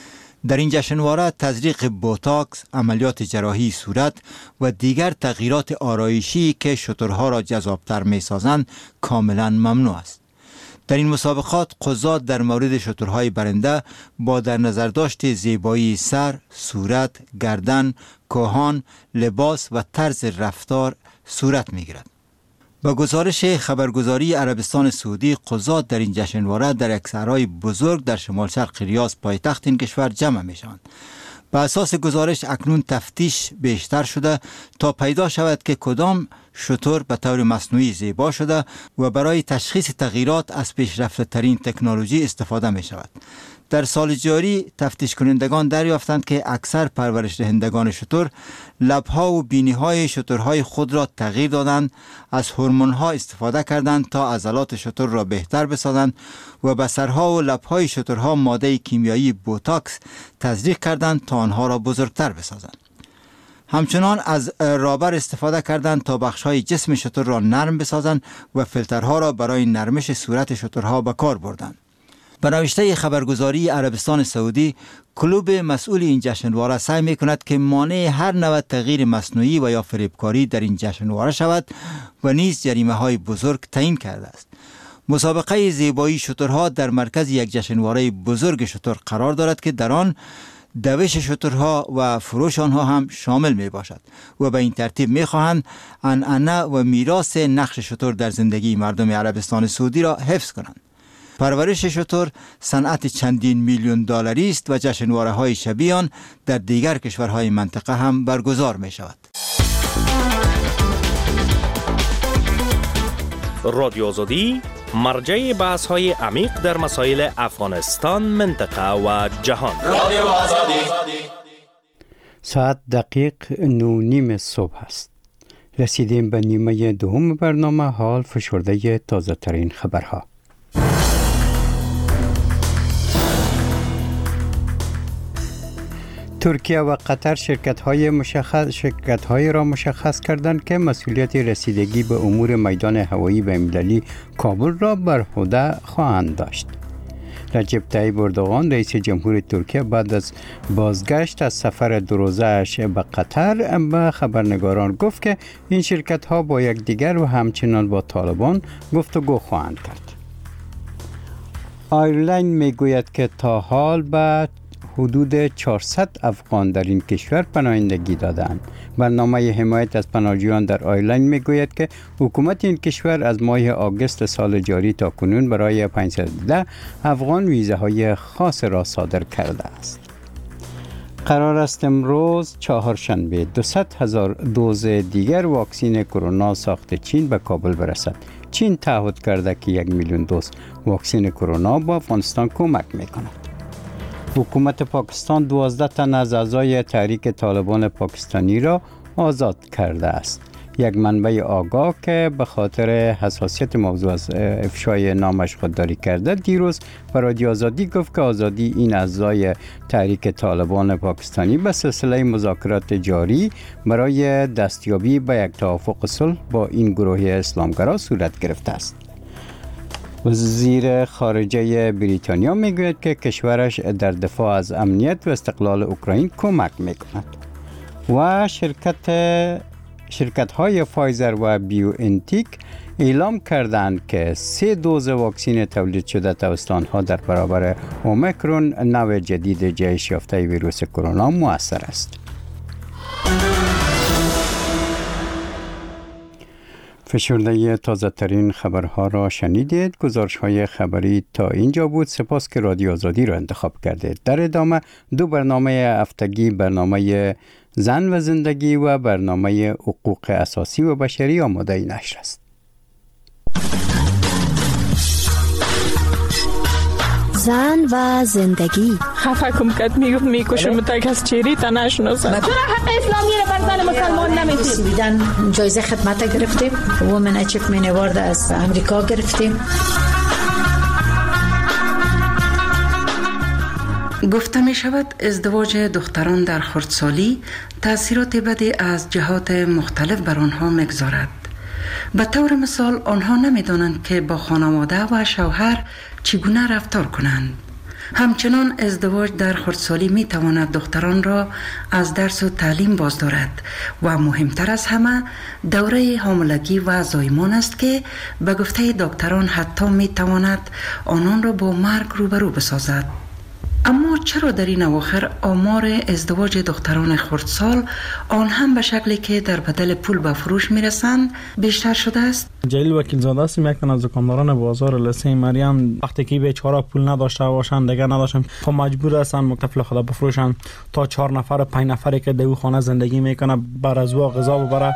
در این جشنواره تزریق بوتاکس، عملیات جراحی صورت و دیگر تغییرات آرایشی که شترها را جذابتر می سازند کاملا ممنوع است. در این مسابقات قضات در مورد شترهای برنده با در نظر داشت زیبایی سر، صورت، گردن، کهان، لباس و طرز رفتار صورت می گیرد. با گزارش خبرگزاری عربستان سعودی، قضات در این جشنواره در یک صحرای بزرگ در شمال شرق ریاض پایتخت این کشور جمع می شوند. به اساس گزارش اکنون تفتیش بیشتر شده تا پیدا شود که کدام شتر به طور مصنوعی زیبا شده و برای تشخیص تغییرات از پیشرفته ترین تکنولوژی استفاده می شود. در سال جاری تفتیش کنندگان دریافتند که اکثر پرورش دهندگان شتر لبها و بینیهای شترهای خود را تغییر دادند، از هورمون‌ها استفاده کردند تا عضلات شتر را بهتر بسازند و به سرها و لبهای شترها ماده کیمیایی بوتاکس تزریق کردند تا آنها را بزرگتر بسازند. همچنان از رابر استفاده کردند تا بخش‌های جسم شتر را نرم بسازند و فیلترها را برای نرمش صورت شترها به کار بردند. به نوشته خبرگزاری عربستان سعودی، کلوب مسئول این جشنواره سعی می کند که مانع هر نوع تغییر مصنوعی و یا فریبکاری در این جشنواره شود و نیز جریمه های بزرگ تعیین کرده است. مسابقه زیبایی شترها در مرکز یک جشنواره بزرگ شتر قرار دارد که در آن دوش شترها و فروش آنها هم شامل می باشد و به این ترتیب می خواهند عنعنه و میراث نقش شتر در زندگی مردم عربستان سعودی را حفظ کنند. پرورش شتر صنعت چندین میلیون دلاری است و جشنواره های شبیه آن در دیگر کشورهای منطقه هم برگزار می شود. رادیو آزادی مرجع بحث های عمیق در مسائل افغانستان، منطقه و جهان. رادیو آزادی. ساعت دقیق نو نیم صبح است. رسیدیم به نیمه دوم برنامه. حال فشرده تازه ترین خبرها. ترکیه و قطر شرکت‌های مشخص شرکت‌های را مشخص کردند که مسئولیت رسیدگی به امور میدان هوایی بین‌المللی کابل را بر عهده خواهند داشت. رجب طیب اردوغان رئیس جمهور ترکیه بعد از بازگشت از سفر دو روزه‌اش به قطر به خبرنگاران گفت که این شرکت‌ها با یکدیگر و همچنان با طالبان گفتگو خواهند کرد. آیرلاین میگوید که تا حال به حدود چهارصد افغان در این کشور پناهندگی دادند. برنامه حمایت از پناهجویان در آیرلاین میگوید که حکومت این کشور از ماه آگوست سال جاری تا کنون برای پانصد و ده افغان ویزاهای خاص را صادر کرده است. قرار است امروز چهارشنبه دویست هزار دوز دیگر واکسن کرونا ساخت چین به کابل برسد. چین تعهد کرده که یک میلیون دوز واکسن کرونا با افغانستان کمک میکند. حکومت پاکستان دوازده تن از اعضای تحریک طالبان پاکستانی را آزاد کرده است. یک منبع آگاه که به خاطر حساسیت موضوع از افشای نامش خودداری کرده دیروز به رادیو آزادی گفت که آزادی این اعضای تحریک طالبان پاکستانی به سلسله مذاکرات جاری برای دستیابی به یک توافق صلح با این گروه اسلامگرا صورت گرفته است. وزیر خارجه بریتانیا میگوید که کشورش در دفاع از امنیت و استقلال اوکراین کمک میکند و شرکت شرکت های فایزر و بیو انتیک اعلام کردند که سه دوز واکسن تولید شده توسط آنها در برابر اومیکرون نوع جدید جهش یافته ویروس کرونا مؤثر است. فشرده تازه ترین خبرها را شنیدید. گزارش های خبری تا اینجا بود. سپاس که رادیو آزادی را انتخاب کردید. در ادامه دو برنامه هفتگی، برنامه زن و زندگی و برنامه حقوق اساسی و بشری آماده نشر است. زن و زندگی. خفه کم کت میگفت میکشم تا کس چیری تا نشناسد. چرا حق اسلامی رو بر زن مسلمان نمیدید؟ سویدن جایزه خدمت گرفتیم، وومن اچیومنت اوارد از امریکا گرفتیم. گفته می شود ازدواج دختران در خردسالی تأثیرات بدی از جهات مختلف بر آنها میگذارد. به طور مثال آنها نمیدانند که با خانواده و شوهر چگونه رفتار کنند. همچنان ازدواج در خردسالی می تواند دختران را از درس و تعلیم باز دارد و مهمتر از همه دوره حاملگی و زایمان است که به گفته دکتران حتی می تواند آنان را با مرگ روبرو بسازد. اما چرا در این اواخر آمار ازدواج دختران خردسال آن هم به شکلی که در بدل پول به فروش میرسند بیشتر شده است؟ جلیل وکیل زاده است، یک تن از دکانداران بازار لسه مریم وقتی که بیچاره پول نداشته باشند دیگه نداشتن خب مجبور هستن مکتفل خدا بفروشن تا چهار نفر پنج نفری که در خانه زندگی میکنه بر از او غذا ببره.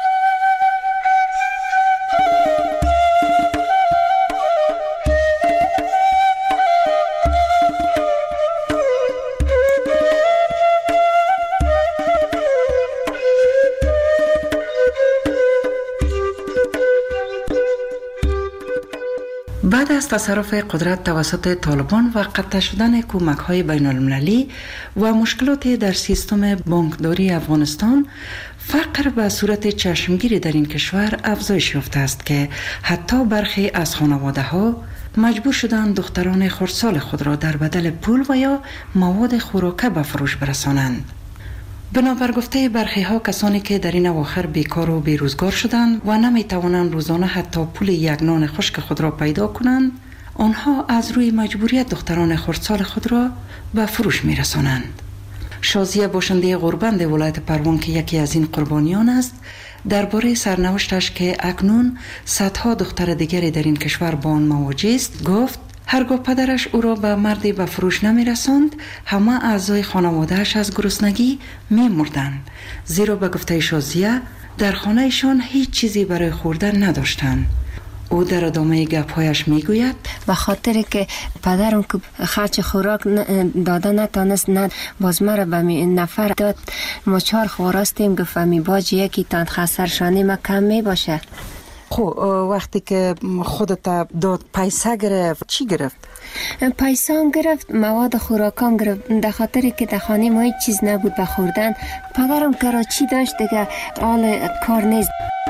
بعد از تصرف قدرت توسط طالبان و قطع شدن کمک‌های بین‌المللی و مشکلات در سیستم بانکداری افغانستان، فقر به صورت چشمگیری در این کشور افزایش یافته است که حتی برخی از خانواده‌ها مجبور شدند دختران خردسال خود را در بدل پول و یا مواد خوراکه به فروش برسانند. بنابر گفته برخی ها کسانی که در این اواخر بیکار و بیروزگار شدند و نمی توانند روزانه حتی پول یک نان خشک خود را پیدا کنند، آنها از روی مجبوریت دختران خردسال خود را به فروش می رسانند. شازیه باشنده غوربند ولایت پروان که یکی از این قربانیان است درباره سرنوشتش که اکنون صدها دختر دیگری در این کشور با آن مواجه است گفت هرگاه پدرش او را به مردی به فروش نمی رساند همه اعضای خانوادهش از گرسنگی می مردند، زیرا به گفته شازیه در خانهشان هیچ چیزی برای خوردن نداشتند. او در ادامه گپ‌هایش میگوید به خاطر که پدرم که خرچ خوراک داده نتانست نه باز مرا به نفر داد، ما چهار خواراستیم گفت می باج یکی تان خسرشانی ما کم می باشه. خب وقتی که خودت داد پیسه گرفت چی گرفت؟ پیسان گرفت، مواد خوراکام گرفت، در خاطر که در خانه ما هیچ چیز نبود به خوردن. پدرم کراچی داشت دیگه حال کار نیست.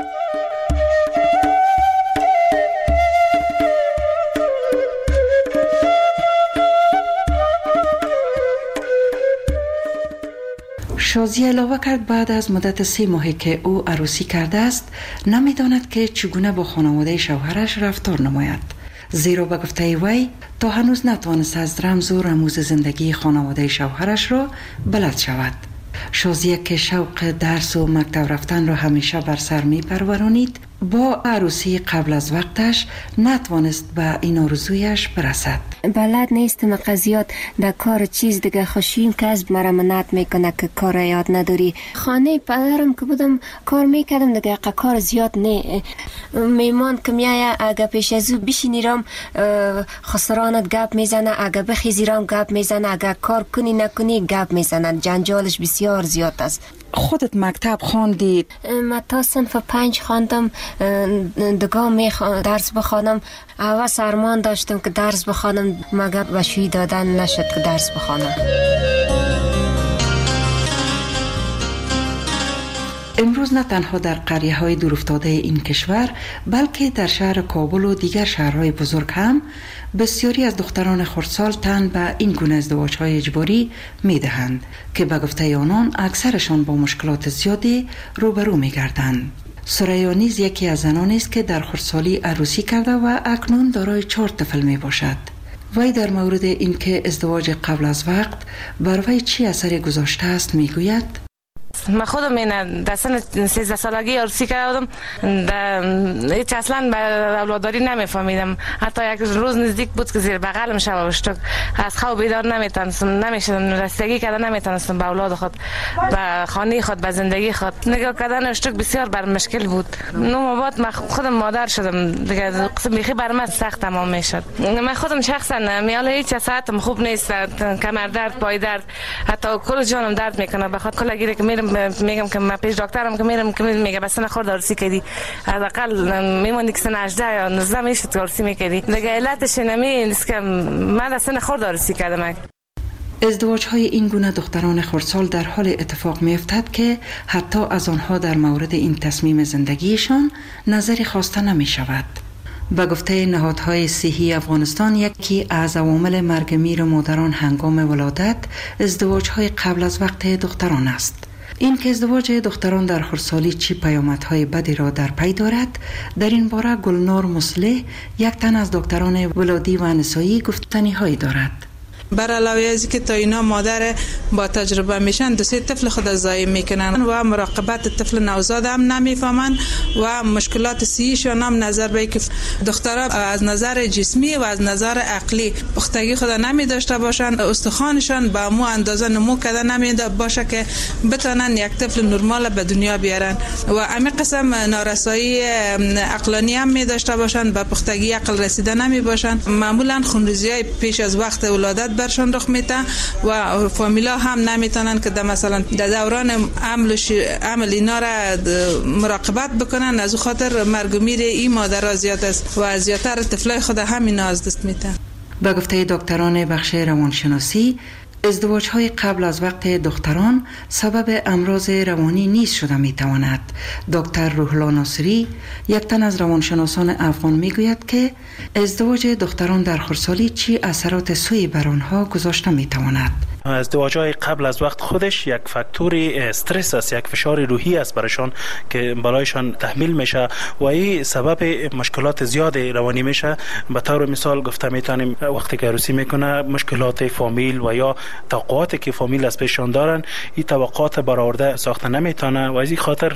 شازیه علاوه کرد بعد از مدت سه ماهی که او عروسی کرده است نمیداند که چگونه با خانواده شوهرش رفتار نماید، زیرا به گفته وی تا هنوز نتوانست از رمز و رموز زندگی خانواده شوهرش را بلد شود. شازیه که شوق درس و مکتب رفتن را همیشه بر سر می پرورانید با عروسی قبل از وقتش نتوانست به این آرزویش برسد. بلد نیستم قضیات در کار چیز دیگه خوشیم که از مرا منعت میکنه که کار یاد نداری. خانه پدرم که بودم کار میکردم دیگه کار زیاد نه. میمان که میایه اگه پیش از او بشینیرم خسرانت گپ میزنه، اگه بخیزیرم گپ میزنه، اگه کار کنی نکنی گپ میزنه. جنجالش بسیار زیاد است. خودت مکتب خواندی؟ من تا صنف پنج خواندم، دگاه می درس بخوانم. اول سرمان داشتم که درس بخوانم مگر بشوی دادن نشد که درس بخوانم. امروز نه تنها در قریه های دورافتاده این کشور بلکه در شهر کابل و دیگر شهرهای بزرگ هم بسیاری از دختران خردسال تن به این گونه ازدواج های اجباری می دهند که به گفته آنان اکثرشان با مشکلات زیادی روبرو می گردند. سریا نیز یکی از زنانی است که در خردسالی عروسی کرده و اکنون دارای چهار طفل می باشد. وی در مورد اینکه ازدواج قبل از وقت بر وی چی اثری گذاشته است می گوید من خودم این در سن سیزده سالگی عروسی کردم، هیچ اصلا به اولاداری نمیفهمیدم. حتی یک روز نزدیک بود که زیر بغلم شب شد، از خواب بیدار نمیتونستم، نمیشدم رسیدگی کردن نمیتونستم به اولاد خود، به خانه خود، به زندگی خود. نگاه کردن اشتک بسیار بر مشکل بود. نو بعد من خودم مادر شدم دیگه، قسم بیخی بر من سخت تمام میشد. من خودم شخصا میال هیچ ساعتم خوب نیست، کمر درد، پای درد، حتی کل جانم درد میکنه. بخاطر کلا گیره که میرم میگم که من پیش دکترم که میرم که میگه بس نه خورد عروسی کردی، حداقل میموندی که سن هجده یا نوزده میشد عروسی میکردی دیگه. علتش نمی نیست که من در سن خورد عروسی کردم. ازدواج های این گونه دختران خردسال در حال اتفاق می افتد که حتی از آنها در مورد این تصمیم زندگیشان نظری خواسته نمی شود. به گفته نهادهای صحی افغانستان یکی از عوامل مرگ میر مادران هنگام ولادت ازدواج های قبل از وقت دختران است. این که ازدواج دختران در خردسالی چی پیامدهای بدی را در پی دارد، در این باره گلنار مصلح یک تن از دکتران ولادی و نسایی گفتنی هایی دارد. بر علاوه از که تا اینا مادر با تجربه میشن دو سه طفل خود ضایع میکنن و مراقبت طفل نوزاد هم نمیفهمن و مشکلات صحیشون هم نظر به که دخترها از نظر جسمی و از نظر عقلی پختگی خود نمی داشته باشن، استخوانشان به مو اندازه نمو کرده نمی باشه که بتونن یک طفل نرمال به دنیا بیارن و امی قسم نارسایی عقلانی هم می داشته باشن، به پختگی عقل رسیده نمی باشن. معمولا خونریزی پیش از وقت ولادت برشان رخ میته و فامیلا هم نمیتونن که در مثلا در دوران عمل عمل اینا را مراقبت بکنن. از خاطر مرگ و میر این مادرها زیاد است و زیادتر طفلای خود همین از دست میته. به گفته دکتران بخش روانشناسی ازدواج های قبل از وقت دختران سبب امراض روانی نیز شده می تواند. دکتر روحلا ناصری یک تن از روانشناسان افغان می گوید که ازدواج دختران در خردسالی چی اثرات سوی بر آنها گذاشته می تواند. ازدواج‌های قبل از وقت خودش یک فاکتور استرس است، یک فشار روحی است برایشان که بالایشان تحمیل میشه و این سبب مشکلات زیاد روانی میشه. به طور مثال گفته میتونیم وقتی که عروسی میکنه مشکلات فامیل و یا توقعاتی که فامیل از پیششان دارن، این توقعات برآورده ساخته نمیتونه و از این خاطر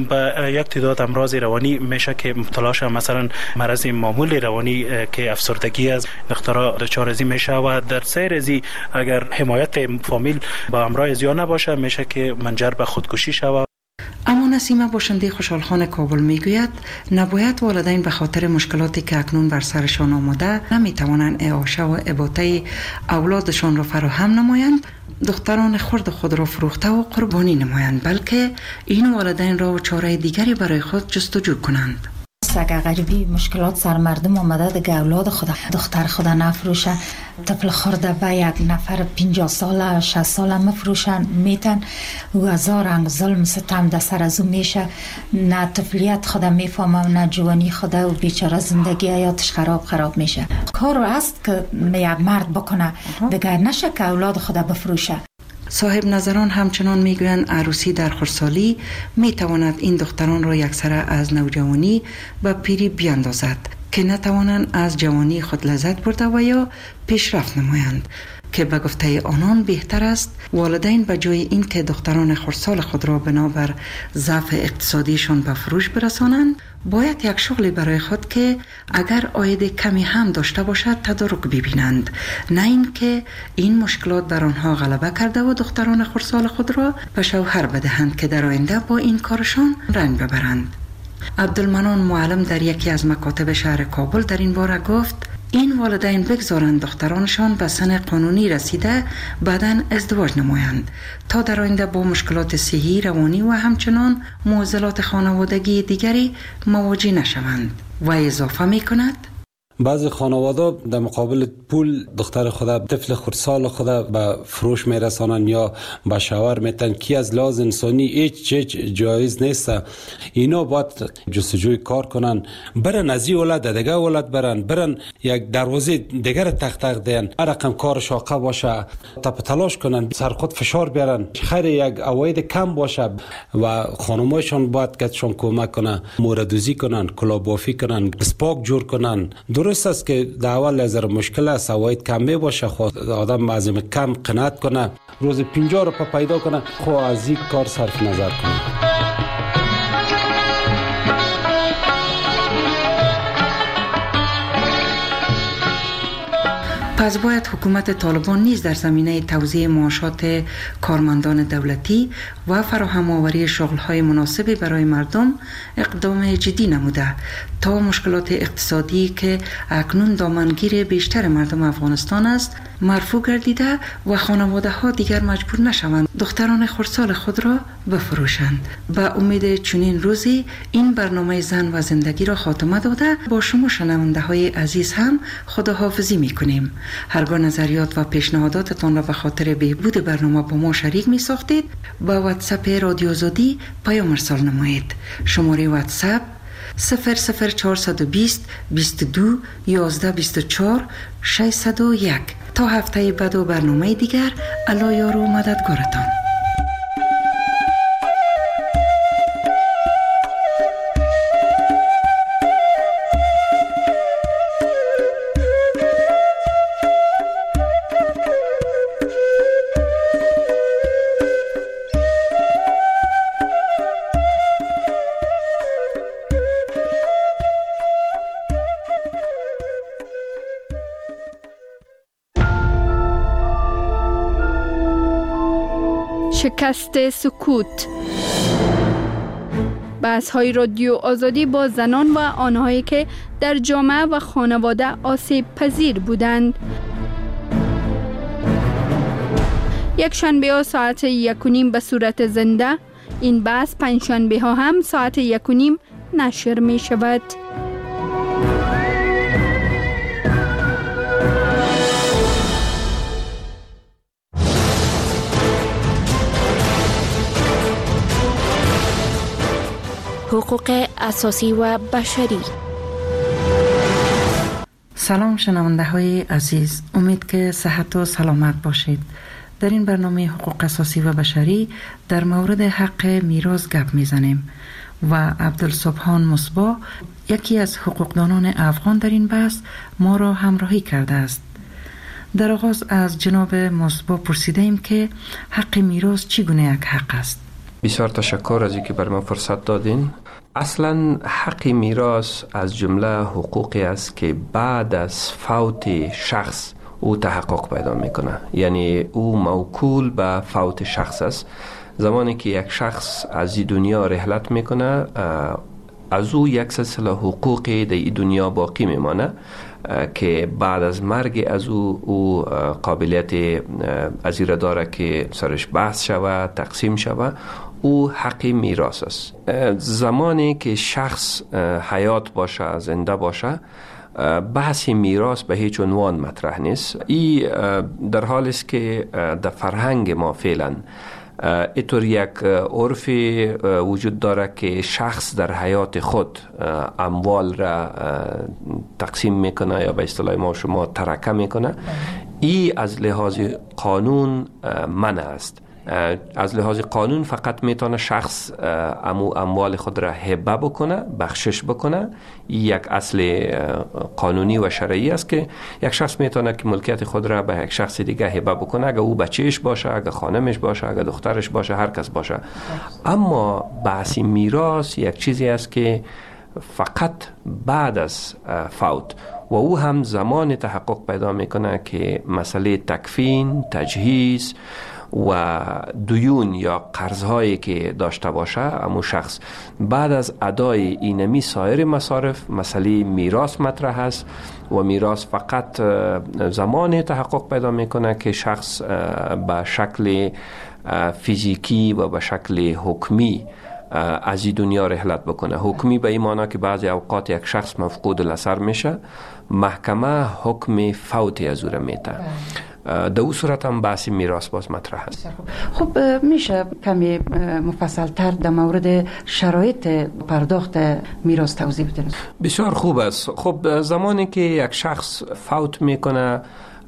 به یک تعداد امراض روانی میشه که مبتلا شه. مثلا مرض معمول روانی که افسردگی است، دخترها دچار از این میشه و در سیر از اگر حمایت فامیل با امراض زیاد نباشه میشه که منجر به خودکشی شود. اما نسیمه باشنده خوشحالخان کابل میگوید نباید والدین به خاطر مشکلاتی که اکنون بر سرشان آمده نمیتوانند اعاشه و اباطه اولادشان را فراهم نمایند، دختران خرد خود را فروخته و قربانی نمایند، بلکه این والدین را چاره دیگری برای خود جستجو کنند. اگر غریبی مشکلات سر مردم آمده دیگه اولاد خود دختر خود نفروشه، طفل خورده به یک نفر پنجاه ساله شصت ساله مفروشن میتن و هزار رنگ ظلم ستم در سر از او میشه، نه طفلیت خود میفهمه نه جوانی خود و بیچاره زندگی حیاتش خراب خراب میشه. کار است که یک مرد بکنه دیگه، نشه که اولاد خود بفروشه. صاحب نظران همچنان میگویند عروسی در خردسالی میتواند این دختران را یکسره از نوجوانی و پیری بیاندازد که نتوانند از جوانی خود لذت برده و یا پیشرفت نمایند، که به گفته آنان بهتر است والدین به جای این که دختران خردسال خود را بنابر ضعف اقتصادیشان به فروش برسانند، باید یک شغلی برای خود که اگر عاید کمی هم داشته باشد تدارک ببینند، نه این که این مشکلات بر آنها غلبه کرده و دختران خردسال خود را به شوهر بدهند که در آینده با این کارشان رنج ببرند. عبدالمنان معلم در یکی از مکاتب شهر کابل در این باره گفت این والدین بگذارند دخترانشان به سن قانونی رسیده بعداً ازدواج نمایند تا در آینده با مشکلات صحی، روانی و همچنان معضلات خانوادگی دیگری مواجه نشوند. و اضافه می کند بعضی خانواده در مقابل پول دختر خود طفل خردسال خود به فروش میرسانن یا به شوهر میتن که از لحاظ انسانی هیچ هیچ جایز نیست. اینا باید جستجوی کار کنن، برن از این ولد دیگه ولد برن برن یک دروازه دیگر تق تق دین، هر رقم کار شاقه باشه تپ تلاش کنن، سر خود فشار بیارن، خیر یک عواید کم باشه و خانمایشان باید کتشان کمک کنن، موردوزی کنن، کلابافی کنن، سپاک جور کنن. درست است که در اول از مشکل است، عواید کم می باشه، خود آدم از کم قناعت کنه، روز پنجاه رو پیدا کنه، خود از این کار صرف نظر کنه. پس باید حکومت طالبان نیز در زمینه توزیع معاشات کارمندان دولتی و فراهم آوری شغل‌های مناسبی برای مردم اقدام جدی نموده تا مشکلات اقتصادی که اکنون دامنگیر بیشتر مردم افغانستان است مرفوع گردیده و خانواده ها دیگر مجبور نشوند دختران خردسال خود را بفروشند. به امید چنین روزی این برنامه زن و زندگی را خاتمه داده با شما شنونده های عزیز هم خداحافظی می کنیم. هرگاه نظریات و پیشنهاداتتان را به خاطر بهبود برنامه با ما شریک می ساختید با واتساپ رادیو آزادی پیام ارسال نمایید. شماره واتساپ صفر صفر چهارصد و بیست بیست و دو یازده بیست و چهار ششصد و یک. تا هفته بعد و برنامه دیگر، الله یار و مددگارتان. شکست سکوت. بحث های رادیو آزادی با زنان و آنهایی که در جامعه و خانواده آسیب پذیر بودند. یک شنبه ها ساعت یک و نیم به صورت زنده. این بحث پنج شنبه ها هم ساعت یک و نیم نشر می شود. حقوق اساسی و بشری. سلام شنونده های عزیز، امید که صحت و سلامت باشید. در این برنامه حقوق اساسی و بشری در مورد حق میراث گپ میزنیم و عبدالسبحان مصباح، یکی از حقوقدانان افغان در این بحث، ما را همراهی کرده است. در آغاز از جناب مصباح پرسیده ایم که حق میراث چگونه یک حق است. بسیار تشکر از اینکه بر من فرصت دادین. اصلا حق میراث از جمله حقوقی است که بعد از فوت شخص او تحقق پیدا میکنه، یعنی او موکول به فوت شخص است. زمانی که یک شخص از این دنیا رحلت میکنه، از او یک سلسله حقوقی در این دنیا باقی میمانه که بعد از مرگ از او او قابلیت از این داره که سرش بحث شود، تقسیم شود. او حق میراث است. زمانی که شخص حیات باشه، زنده باشه، بحث میراث به هیچ عنوان مطرح نیست. این در حالی است که در فرهنگ ما فعلا اینطور یک عرف وجود داره که شخص در حیات خود اموال را تقسیم میکنه یا به اصطلاح ما شما ترکه میکنه. این از لحاظ قانون منع است. از لحاظ قانون فقط میتونه شخص امو اموال خود را هبه بکنه، بخشش بکنه. یک اصل قانونی و شرعی است که یک شخص میتونه که ملکیت خود را به یک شخص دیگه هبه بکنه، اگه او بچهش باشه، اگه خانمش باشه، اگه دخترش باشه، هر کس باشه. اما بحث میراث یک چیزی است که فقط بعد از فوت و او هم زمان تحقق پیدا میکنه که مسئله تکفین، تجهیز و دیون یا قرضهایی که داشته باشه امو شخص بعد از ادای اینمی سایر مصارف مسئله میراث مطرح است و میراث فقط زمان تحقق پیدا میکنه که شخص به شکل فیزیکی و به شکل حکمی از این دنیا رحلت بکنه. حکمی به این معنی که بعضی اوقات یک شخص مفقود الاثر میشه، محکمه حکم فوت از او را میده. در اون صورت هم بحث میراث باز مطرح است. خب میشه کمی مفصل تر در مورد شرایط پرداخت میراث توضیح بدید؟ بسیار خوب است. خب زمانی که یک شخص فوت میکنه،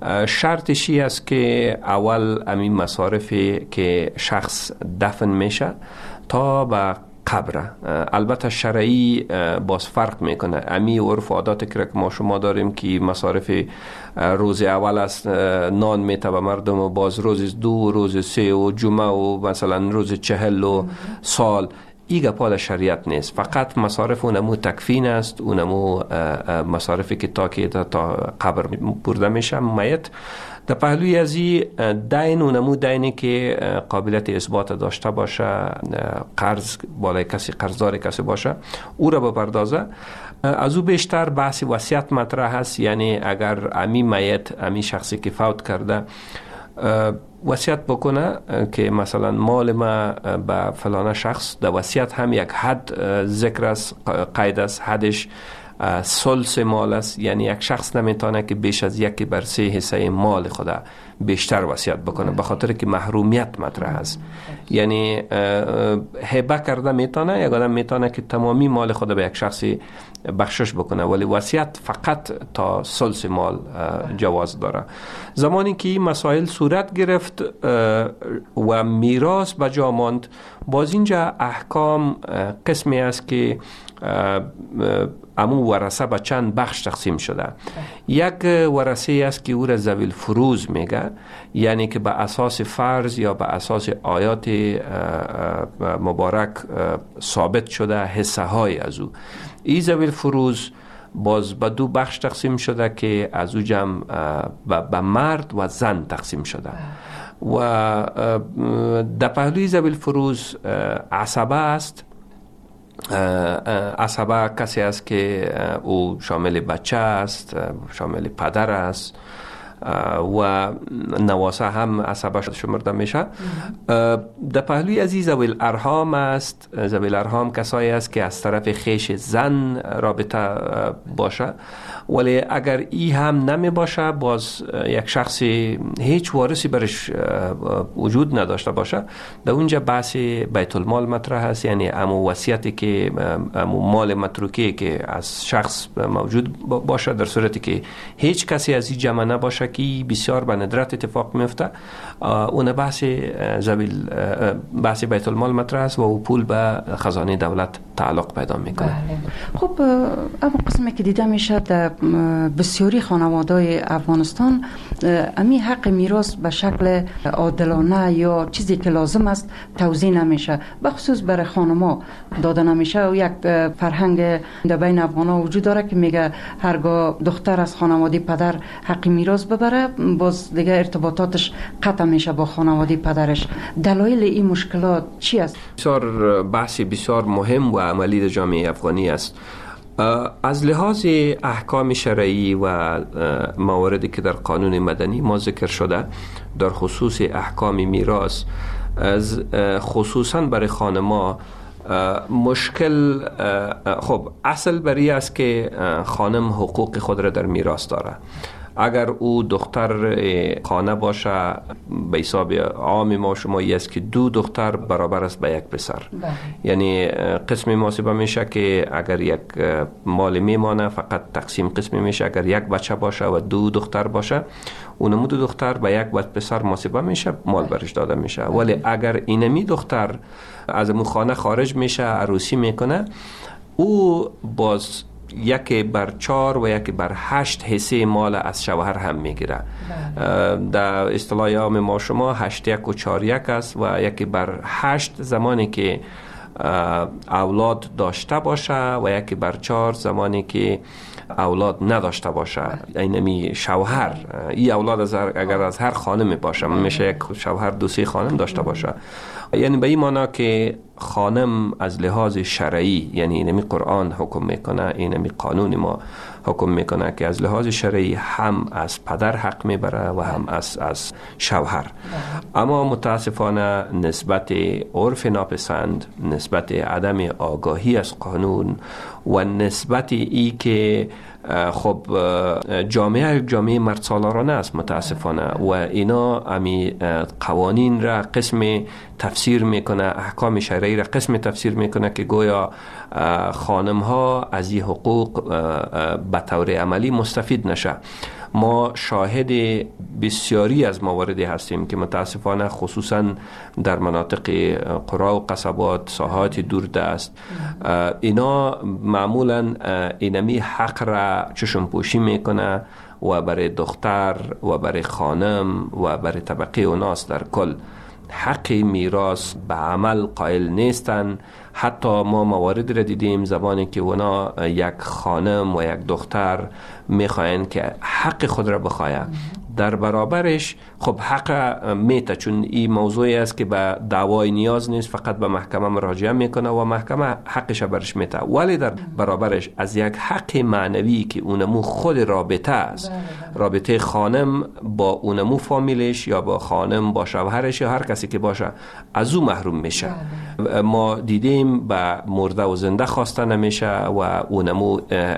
شرطشی است که اول همین مصارفی که شخص دفن میشه تا به قبر، البته شرعی باز فرق میکنه. امی عرف عادات که ما شما داریم که مصارف روز اول است نان میته به مردم و باز روز دو، روز سه و جمعه و مثلا روز چهل و سال، ایگه پاد شریعت نیست. فقط مصارف اونمو تکفین است، اونمو مصارفی که تا که تا قبر برده میشه میت. در پهلوی از این دین اونمو دینی که قابلیت اثبات داشته باشه، قرض بالای کسی، قرضدار کسی باشه، او را بپردازه. از او بیشتر بحث وصیت مطرح هست، یعنی اگر امی میت، امی شخصی که فوت کرده وصیت بکنه که مثلا مال ما به فلان شخص، در وصیت هم یک حد ذکر است، قید است، حدش ثلث مال است، یعنی یک شخص نمیتونه که بیش از یک بر سه حصه مال خود بیشتر وصیت بکنه، به خاطر که محرومیت مطرح است. یعنی هبه کرده میتونه، یک آدم میتونه که تمامی مال خود به یک شخصی بخشش بکنه، ولی وصیت فقط تا ثلث مال جواز داره. زمانی که این مسائل صورت گرفت و میراث به جا ماند، باز اینجا احکام قسمی است که امو ورثه به چند بخش تقسیم شده. یک ورثه است که او را ذوی الفروض میگه، یعنی که به اساس فرض یا به اساس آیات مبارک ثابت شده حصه های از او. این ذوی الفروض باز به دو بخش تقسیم شده که از او جمع به مرد و زن تقسیم شده. و در پهلوی ذوی الفروض عصبه است. عصبه کسی است که او شامل بچه است، شامل پدر است و نواسه هم عصبه شمرده میشه. در پهلوی عزیز ذوی الارحام است. ذوی الارحام کسایی است که از طرف خیش زن رابطه باشه، ولی اگر ای هم نمی باشه، باز یک شخصی هیچ وارثی برش وجود نداشته باشه، در اونجا بحث بیت المال مطرح است، یعنی امو وصیتی که امو مال متروکی که از شخص موجود باشه، در صورتی که هیچ کسی از این جمع نباشه که بسیار به ندرت اتفاق میفته، اون بحث زویل بحث بیت المال مطرح است و او پول به خزانه دولت تعلق پیدا میکنه. بله. خب اما قسمی که دیده میشه در بسیاری خانواده‌های افغانستان امی حق میراث به شکل عادلانه یا چیزی که لازم است توزیع نمیشه، بخصوص برای خانم‌ها داده نمیشه. و یک فرهنگ در بین افغان‌ها وجود داره که میگه هرگاه دختر از خانواده پدر حق میراث ببره، باز دیگه ارتباطاتش قطع میشه با خانواده پدرش. دلایل این مشکلات چی است؟ بسیار بحث بسیار مهم و عملی در جامعه افغانی است. از لحاظ احکام شرعی و مواردی که در قانون مدنی ما ذکر شده در خصوص احکام میراث، از خصوصا برای خانما مشکل، خب اصل بری است که خانم حقوق خود را در میراث داره. اگر او دختر خانه باشه، به حساب عام ما شمایی است که دو دختر برابر است به یک پسر. بله. یعنی قسم محاسبه میشه که اگر یک مال میمانه فقط تقسیم قسم میشه. اگر یک بچه باشه و دو دختر باشه، اونمو دو دختر به یک پسر محاسبه میشه، مال برش داده میشه. ولی اگر اینمی دختر از اون خانه خارج میشه، عروسی میکنه، او باز یکی بر چار و یکی بر هشت حصه مال از شوهر هم میگیره. در اصطلاح عام ما شما هشت یک و چار یک است و یکی بر هشت زمانی که اولاد داشته باشه و یکی بر چار زمانی که اولاد نداشته باشه. اینمی شوهر، این اولاد از اگر از هر خانم باشه، میشه یک شوهر دو سه خانم داشته باشه. یعنی به این معنی که خانم از لحاظ شرعی، یعنی اینمی قرآن حکم میکنه، اینمی قانون ما حکم میکنه که از لحاظ شرعی هم از پدر حق میبره و هم از از شوهر. اما متاسفانه نسبت عرف ناپسند، نسبت عدم آگاهی از قانون و نسبت ای که خب جامعه جامعه مرد سالارانه است متاسفانه و اینا امی قوانین را قسم تفسیر میکنه، احکام شرعی را قسم تفسیر میکنه که گویا خانم ها از این حقوق به طور عملی مستفید نشه. ما شاهد بسیاری از مواردی هستیم که متاسفانه خصوصا در مناطق قرا و قصبات، ساحات دوردست، اینا معمولا اینمی حق را چشم پوشی میکنه و برای دختر و برای خانم و برای طبقه اوناس در کل حق میراث به عمل قائل نیستن. حتی ما موارد را دیدیم زمانی که اونا یک خانم و یک دختر میخواین که حق خود را بخواین، در برابرش خب حق میته، چون این موضوعی است که به دعوای نیاز نیست، فقط به محکمه مراجعه میکنه و محکمه حقش برش میته. ولی در برابرش از یک حق معنوی که اونمو خود رابطه است، رابطه خانم با اونمو فامیلش یا با خانم با شوهرش یا هر کسی که باشه، از او محروم میشه. ما دیدیم به مرده و زنده خواسته نمیشه و اونمو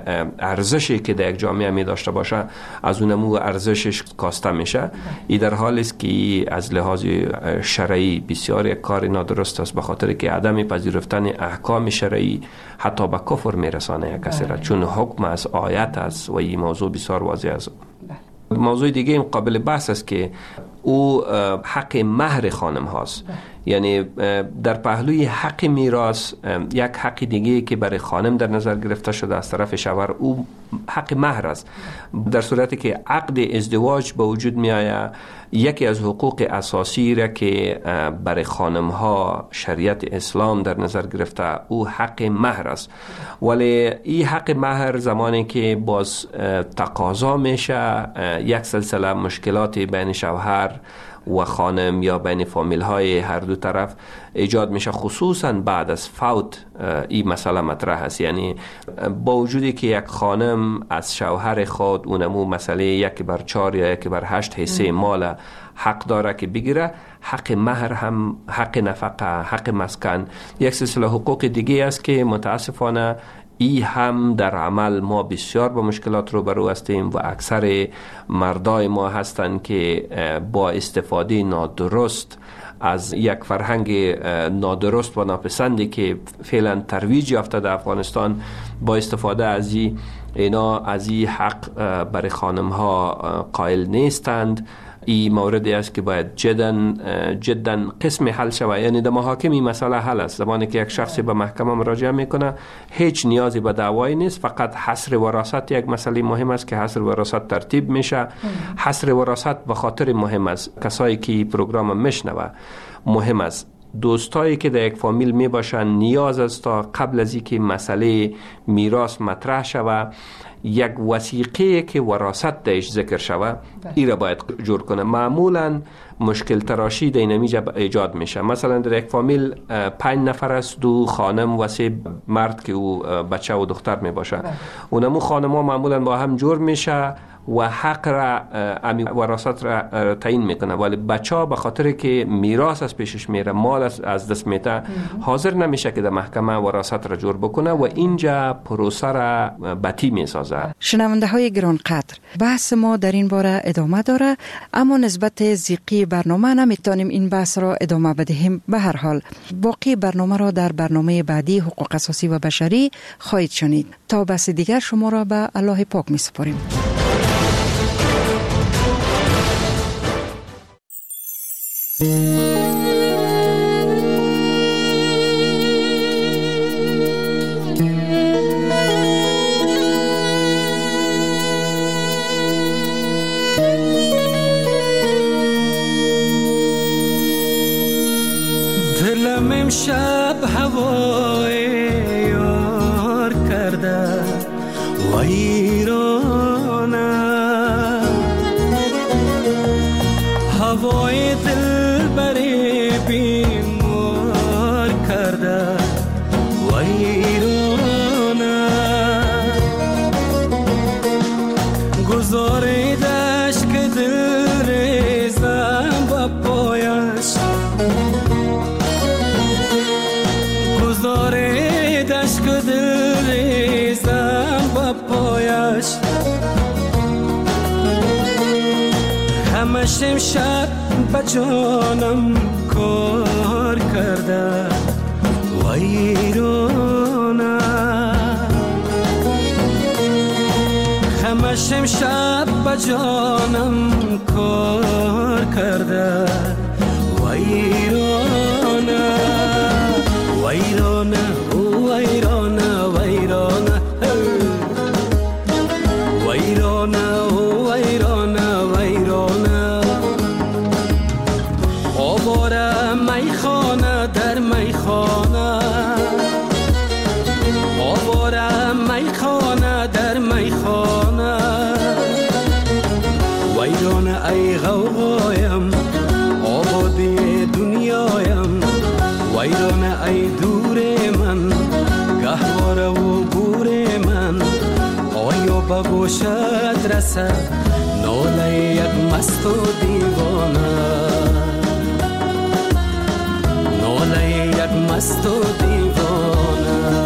ارزشی که در یک جامعه می داشته باشه از اونمو ارزشش کاسته میشه. این در حالی است که از لحاظ شرعی بسیار یک کار نادرست است، به خاطر که عدم پذیرفتن احکام شرعی حتی به کفر میرسانه یک کسی را، چون حکم از آیت است و این موضوع بسیار واضح است. موضوع دیگه این قابل بحث است که او حق مهر خانم هاست. یعنی در پهلوی حق میراث یک حق دیگه که برای خانم در نظر گرفته شده از طرف شوهر، او حق مهر است. در صورتی که عقد ازدواج به وجود می آید، یکی از حقوق اساسی را که برای خانم ها شریعت اسلام در نظر گرفته او حق مهر است. ولی این حق مهر زمانی که باز تقاضا میشه، یک سلسله مشکلات بین شوهر و خانم یا بین فامیل های هر دو طرف ایجاد میشه، خصوصا بعد از فوت این مسئله مطرح است. یعنی با وجودی که یک خانم از شوهر خود اونمو مسئله یک بر چار یا یک بر هشت حصه مال حق داره که بگیره، حق مهر هم، حق نفقه، حق مسکن، یک سلسله حقوق دیگه است که متاسفانه ای هم در عمل ما بسیار با مشکلات رو برو هستیم و اکثر مردای ما هستند که با استفاده نادرست از یک فرهنگ نادرست و ناپسندی که فعلا ترویج یافته در افغانستان با استفاده از این اینا از این حق برای خانم ها قائل نیستند. این موردی است که باید جدا جدا قسم حل شود. یعنی در محاکم این مسئله حل است. زمانی که یک شخصی به محکمه مراجعه میکنه هیچ نیازی به دعوایی نیست، فقط حصر وراثت یک مسئله مهم است که حصر وراثت ترتیب میشه. حصر وراثت به خاطر مهم است، کسایی که پروگرام میشنوه مهم است، دوستایی که در یک فامیل می باشن نیاز است تا قبل از اینکه مسئله میراث مطرح شود یک وثیقه که وراثت درش ذکر شود این را باید جور کنه. معمولا مشکل تراشی در اینجا ایجاد میشه. مثلا در یک فامیل پنج نفر است، دو خانم و سه مرد که او بچه و دختر می باشه. اونمو خانم ها معمولا با هم جور میشه و حق را امی وراثت را تعیین میکنه، ولی بچه ها به خاطر که میراث از پیشش میره، مال از دست میته، حاضر نمیشه که در محکمه وراثت را جور بکنه و اینجا پروسه را بطی میسازه. شنونده های گرانقدر، بحث ما در این باره ادامه داره، اما نسبت زیقی برنامه نمیتونیم این بحث را ادامه بدهیم. به هر حال باقی برنامه را در برنامه بعدی حقوق اساسی و بشری خواهید شنید. تا بحث دیگر شما را به الله پاک میسپاریم. دلم امشب هوای یار کرده و ایرانه، هوای دل بری بیمار کرده و ایرانه، گذاریدش که دل ریزم با پایش، گذاریدش که دل ریزم با پایش، همش امشب به جانم کار کرده و ایرانه، همش امشب به جانم کار کرده و ایرانه، و ایرانه و ایرانه و ایرانه و ایرانه و ایرانه و ایرانه، آواره میخانه در میخانه، آواره میخانه در میخانه، و ایرانه ای غوغایم آبادی دنیایم، و ایرانه ای دور من گهواره و گور من، آیا به گوشت رسد ناله یک مست و دیوانه، ناله یک مست و دیوانه.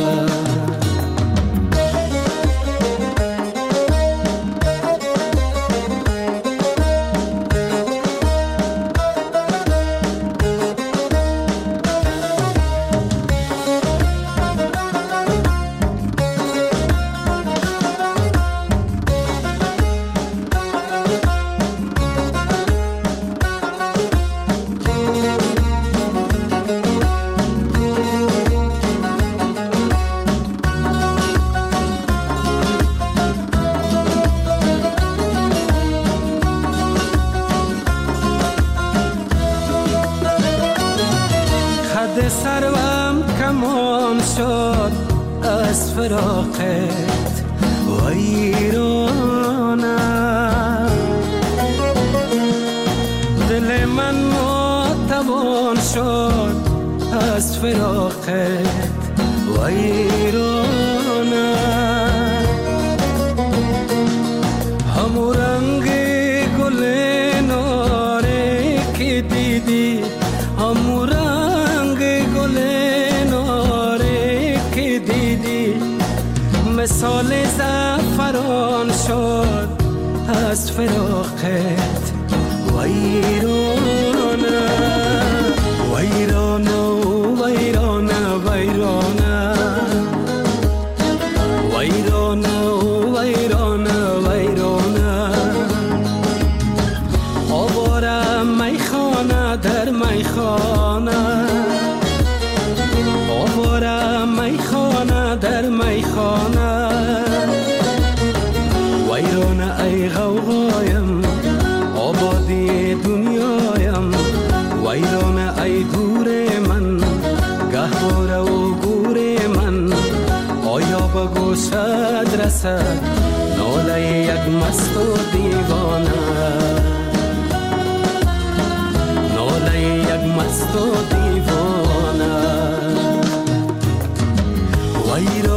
سروم کمان شد از فراقت و ایرانه، دل من ماتوان شد از فراقت و ایرانه، همو رنگ گل ناره که دیدی، همو مثال زعفران شد از فراقت و ایرانه. ویرانه ویرانه ویرانه ویرانه آواره میخانه در میخانه آواره میخانه در میخانه ویرانه ای غوغایم آبادی دنیایم ویرانه ای گور من گهواره و گور من آیا بگو صد رسد ناله یک مست و دیوانه ناله یک مست و دیوانه ویرانه